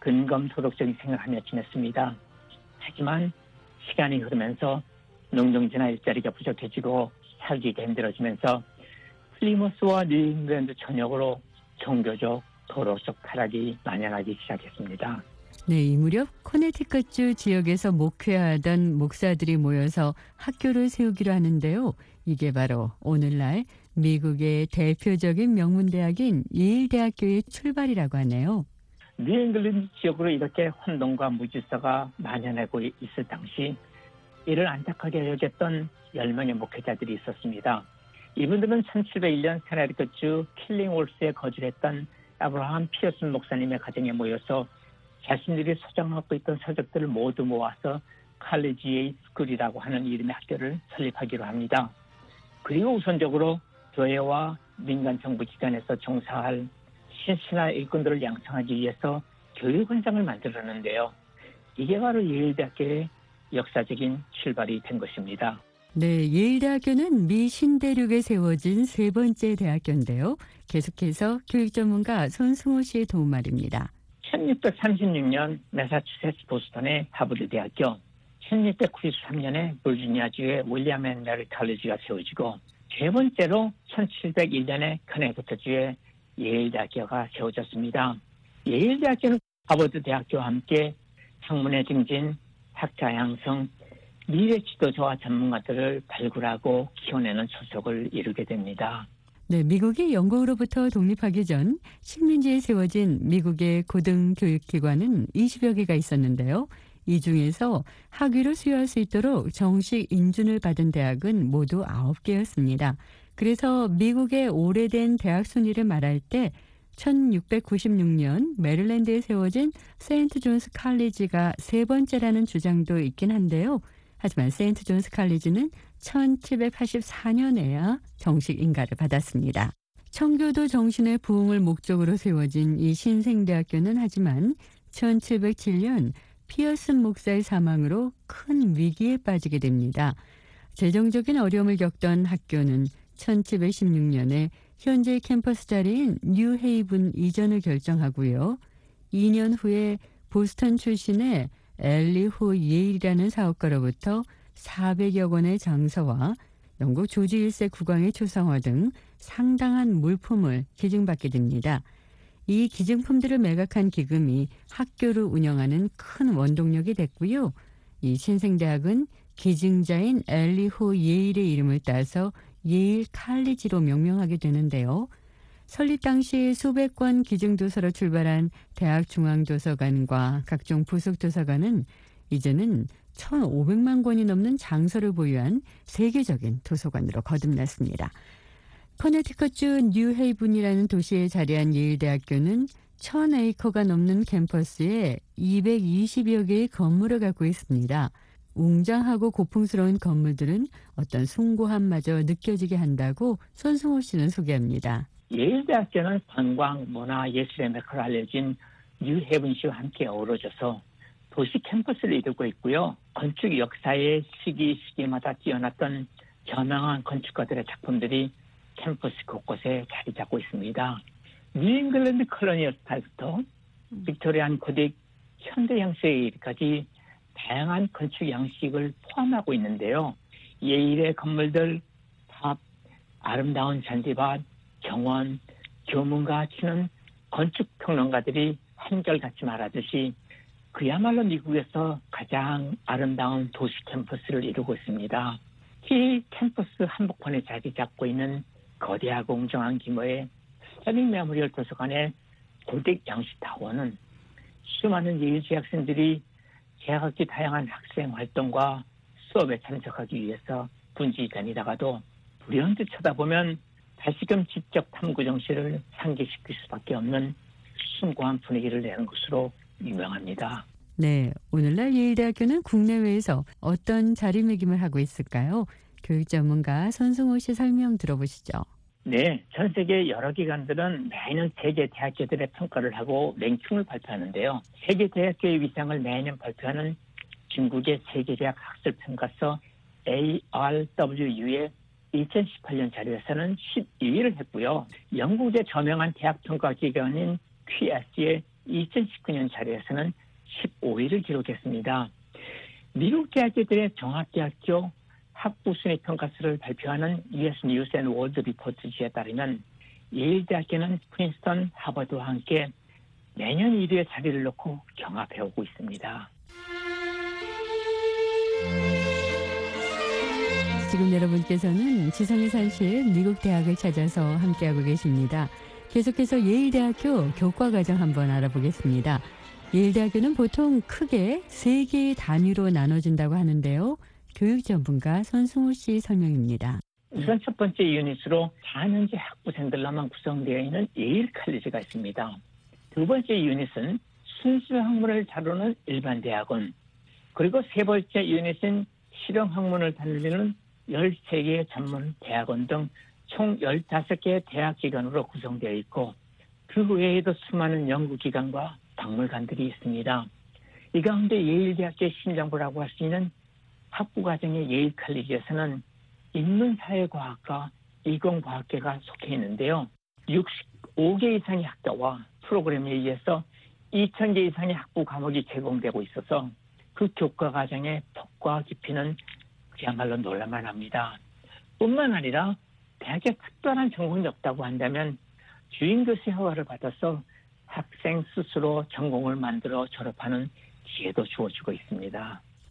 근검소득적인 생활을 하며 지냈습니다. 하지만 시간이 흐르면서 농경지나 일자리가 부족해지고 살기가 힘들어지면서 플리머스와 뉴잉글랜드 전역으로 종교적, 도덕적 타락이 만연하기 시작했습니다. 네, 이 무렵 코네티컷주 지역에서 목회하던 목사들이 모여서 학교를 세우기로 하는데요. 이게 바로 오늘날 미국의 대표적인 명문대학인 예일 대학교의 출발이라고 하네요. 뉴잉글랜드 지역으로 이렇게 혼돈과 무질서가 만연하고 있을 당시 이를 안타깝게 여겼던 열 명의 목회자들이 있었습니다. 이분들은 천칠백일 년 커네티컷주 킬링월스에 거주했던 아브라함 피어슨 목사님의 가정에 모여서 자신들이 소장하고 있던 서적들을 모두 모아서 칼리지에이 스쿨이라고 하는 이름의 학교를 설립하기로 합니다. 그리고 우선적으로 교회와 민간 정부 기관에서 종사할 신신한 일꾼들을 양성하기 위해서 교육원장을 만들었는데요. 이게 바로 예일 대학교의 역사적인 출발이 된 것입니다. 네, 예일 대학교는 미 신대륙에 세워진 세 번째 대학교인데요. 계속해서 교육 전문가 손승호 씨의 도움말입니다. 천육백삼십육 년 매사추세츠 보스턴의 하버드 대학교, 천육백구십삼 년에 버지니아주의 윌리엄 앤 메리 칼리지가 세워지고 세 번째로 천칠백일 년에 커네티컷주의 예일 대학교가 세워졌습니다. 예일 대학교는 하버드 대학교와 함께 학문의 증진, 학자 양성, 미래 지도자와 전문가들을 발굴하고 키워내는 소속을 이루게 됩니다. 네, 미국이 영국으로부터 독립하기 전 식민지에 세워진 미국의 고등교육기관은 이십여 개가 있었는데요. 이 중에서 학위를 수여할 수 있도록 정식 인준을 받은 대학은 모두 아홉 개였습니다. 그래서 미국의 오래된 대학 순위를 말할 때 천육백구십육 년 메릴랜드에 세워진 세인트 존스 칼리지가 세 번째라는 주장도 있긴 한데요. 하지만 세인트 존스 칼리지는 천칠백팔십사 년에야 정식 인가를 받았습니다. 청교도 정신의 부흥을 목적으로 세워진 이 신생대학교는 하지만 천칠백칠 년 피어슨 목사의 사망으로 큰 위기에 빠지게 됩니다. 재정적인 어려움을 겪던 학교는 천칠백십육 년에 현재 캠퍼스 자리인 뉴헤이븐 이전을 결정하고요. 이 년 후에 보스턴 출신의 엘리호 예일이라는 사업가로부터 사백여 권의 장서와 영국 조지 일 세 국왕의 초상화 등 상당한 물품을 기증받게 됩니다. 이 기증품들을 매각한 기금이 학교를 운영하는 큰 원동력이 됐고요. 이 신생대학은 기증자인 엘리호 예일의 이름을 따서 예일 칼리지로 명명하게 되는데요. 설립 당시 수백 권 기증도서로 출발한 대학 중앙도서관과 각종 부속도서관은 이제는 천오백만 권이 넘는 장서를 보유한 세계적인 도서관으로 거듭났습니다. 커네티컷주 뉴헤이븐이라는 도시에 자리한 예일대학교는 천 에이커가 넘는 캠퍼스에 이백이십여 개의 건물을 갖고 있습니다. 웅장하고 고풍스러운 건물들은 어떤 숭고함마저 느껴지게 한다고 손승호 씨는 소개합니다. 예일대학교는 관광, 문화, 예술의 메카로 알려진 뉴헤븐시와 함께 어우러져서 도시 캠퍼스를 이루고 있고요. 건축 역사의 시기 시기마다 뛰어났던 저명한 건축가들의 작품들이 캠퍼스 곳곳에 자리 잡고 있습니다. 뉴잉글랜드 컬러니얼 스타일부터 빅토리안 고딕 현대 형식에 이르기까지 다양한 건축 양식을 포함하고 있는데요. 예일의 건물들, 탑, 아름다운 잔디밭, 정원, 교문과 치는 건축평론가들이 한결같이 말하듯이 그야말로 미국에서 가장 아름다운 도시 캠퍼스를 이루고 있습니다. 이 캠퍼스 한복판에 자리 잡고 있는 거대하고 웅장한 규모의 스터링 메모리얼 도서관의 고딕 양식타워는 수많은 예일 재학생들이 재학기 다양한 학생 활동과 수업에 참석하기 위해서 분주히 다니다가도 불현듯 쳐다보면 다시금 지적 탐구 정신을 상기시킬 수밖에 없는 숭고한 분위기를 내는 것으로 유명합니다. 네, 오늘날 예일대학교는 국내외에서 어떤 자리매김을 하고 있을까요? 교육 전문가 손승호 씨 설명 들어보시죠. 네, 전 세계 여러 기관들은 매년 세계 대학교들의 평가를 하고 랭킹을 발표하는데요. 세계 대학교의 위상을 매년 발표하는 중국의 세계대학 학술평가서 에이알더블유유의 이천십팔 년 자료에서는 십이 위를 했고요. 영국의 저명한 대학 평가 기관인 큐에스의 이천십구 년 자료에서는 십오 위를 기록했습니다. 미국 대학교들의 종합대학교 학부 순위 평가서를 발표하는 유에스 뉴스 앤 월드 리포트지에 따르면 예일대학교는 프린스턴, 하버드와 함께 매년 일 위의 자리를 놓고 경합해오고 있습니다. 지금 여러분께서는 지성의 산실 미국 대학을 찾아서 함께하고 계십니다. 계속해서 예일대학교 교과과정 한번 알아보겠습니다. 예일대학교는 보통 크게 세 개의 단위로 나눠진다고 하는데요. 교육 전문가 손승호 씨 설명입니다. 우선 첫 번째 유닛으로 사 년제 학부생들로만 구성되어 있는 예일 칼리지가 있습니다. 두 번째 유닛은 순수 학문을 다루는 일반 대학원, 그리고 세 번째 유닛은 실용 학문을 다루는 열세 개의 전문 대학원 등 총 열다섯 개의 대학기관으로 구성되어 있고 그 외에도 수많은 연구기관과 박물관들이 있습니다. 이 가운데 예일대학교의 심장부라고 할 수 있는 학부과정의 예일 칼리지에서는 인문사회과학과 이공과학계가 속해 있는데요. 육십오 개 이상의 학과와 프로그램에 의해서 이천 개 이상의 학부 과목이 제공되고 있어서 그 교과과정의 폭과 깊이는 그야말로 놀랄만 합니다. 뿐만 아니라 대학에 특별한 전공이 없다고 한다면 주임교수 허가를 받아서 학생 스스로 전공을 만들어 졸업하는 기회도 주어지고 있습니다.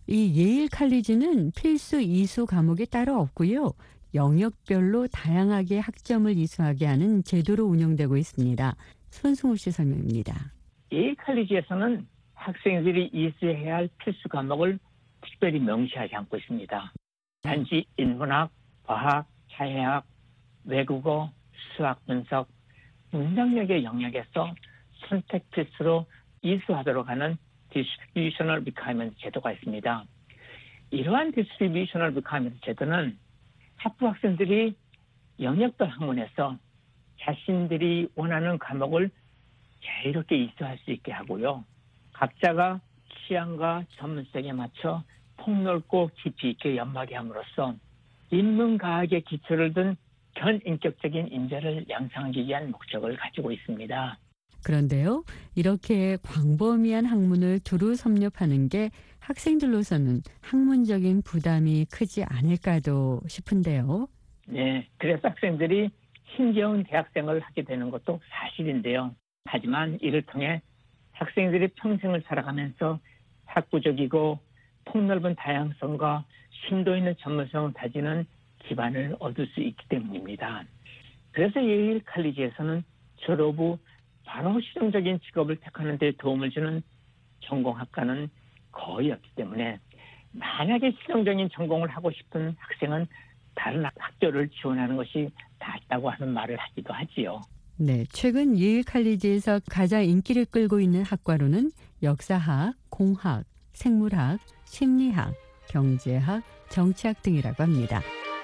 이 예일 칼리지는 필수 이수 과목이 따로 없고요. 영역별로 다양하게 학점을 이수하게 하는 제도로 운영되고 있습니다. 손승우 씨 설명입니다. 예일 칼리지에서는 학생들이 이수해야 할 필수 과목을 특별히 명시하지 않고 있습니다. 단지 인문학, 과학, 사회학, 외국어, 수학 분석, 문장력의 영역에서 선택 필수로 이수하도록 하는 디스트리뷰셔널 리콰이먼트 제도가 있습니다. 이러한 디스트리뷰셔널 리콰이먼트 제도는 학부 학생들이 영역별 학문에서 자신들이 원하는 과목을 자유롭게 이수할 수 있게 하고요. 각자가 취향과 전문성에 맞춰 폭넓고 깊이 있게 연마하게 함으로써 인문과학의 기초를 둔 전인격적인 인재를 양성하기 위한 목적을 가지고 있습니다. 그런데요, 이렇게 광범위한 학문을 두루 섭렵하는 게 학생들로서는 학문적인 부담이 크지 않을까도 싶은데요. 네, 그래서 학생들이 힘겨운 대학생을 하게 되는 것도 사실인데요. 하지만 이를 통해 학생들이 평생을 살아가면서 학구적이고 폭넓은 다양성과 심도 있는 전문성을 다지는 기반을 얻을 수 있기 때문입니다. 그래서 예일 칼리지에서는 졸업 후 바로 실용적인 직업을 택하는 데 도움을 주는 전공학과는 거의 없기 때문에 만약에 실용적인 전공을 하고 싶은 학생은 다른 학교를 지원하는 것이 낫다고 하는 말을 하기도 하지요. 네, 최근 예일 칼리지에서 가장 인기를 끌고 있는 학과로는 역사학, 공학, 생물학, 심리학, 경제학, 정치학 등이라고 합니다.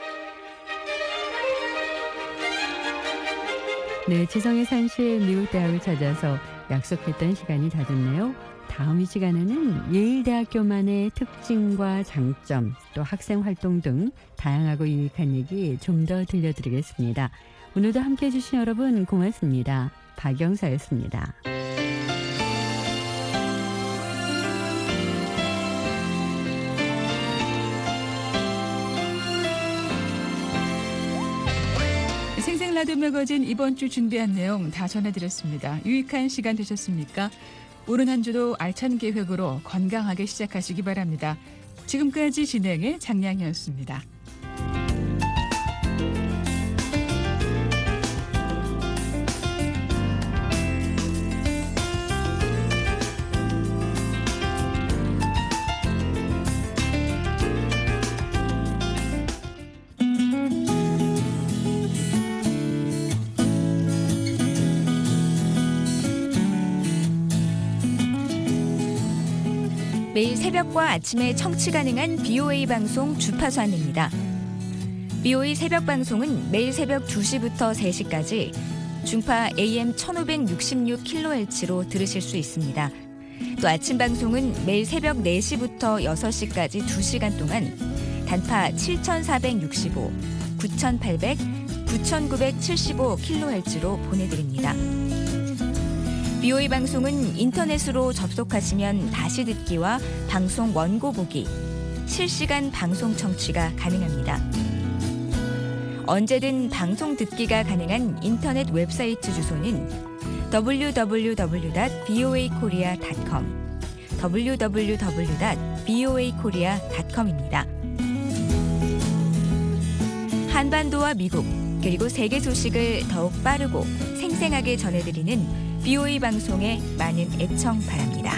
네, 지성의 산시의 미국 대학을 찾아서 약속했던 시간이 다 됐네요. 다음 이 시간에는 예일대학교만의 특징과 장점, 또 학생 활동 등 다양하고 유익한 얘기 좀 더 들려드리겠습니다. 오늘도 함께해 주신 여러분 고맙습니다. 박영사였습니다. 생생 라디오 매거진 이번 주 준비한 내용 다 전해드렸습니다. 유익한 시간 되셨습니까? 오는 한 주도 알찬 계획으로 건강하게 시작하시기 바랍니다. 지금까지 진행의 장량이었습니다. 매일 새벽과 아침에 청취 가능한 비오에이 방송 주파수 안내입니다. 비오에이 새벽 방송은 매일 새벽 두 시부터 세 시까지 중파 에이엠 천오백육십육 킬로헤르츠로 들으실 수 있습니다. 또 아침 방송은 매일 새벽 네 시부터 여섯 시까지 두 시간 동안 단파 칠천사백육십오, 구천팔백, 구천구백칠십오 킬로헤르츠로 보내드립니다. 비오에이 방송은 인터넷으로 접속하시면 다시 듣기와 방송 원고 보기, 실시간 방송 청취가 가능합니다. 언제든 방송 듣기가 가능한 인터넷 웹사이트 주소는 더블유 더블유 더블유 닷 비오에이 코리아 닷 컴, 더블유 더블유 더블유 닷 비오에이 코리아 닷 컴입니다. 한반도와 미국, 그리고 세계 소식을 더욱 빠르고 생생하게 전해드리는 비오에이 방송에 많은 애청 바랍니다.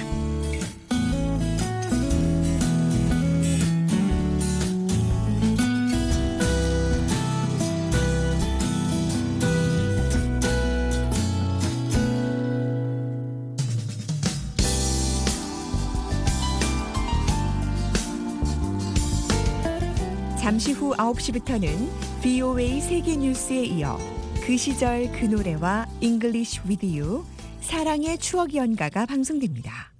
잠시 후 아홉 시부터는 비오에이 세계 뉴스에 이어 그 시절 그 노래와 잉글리쉬 위드 유 사랑의 추억 연가가 방송됩니다.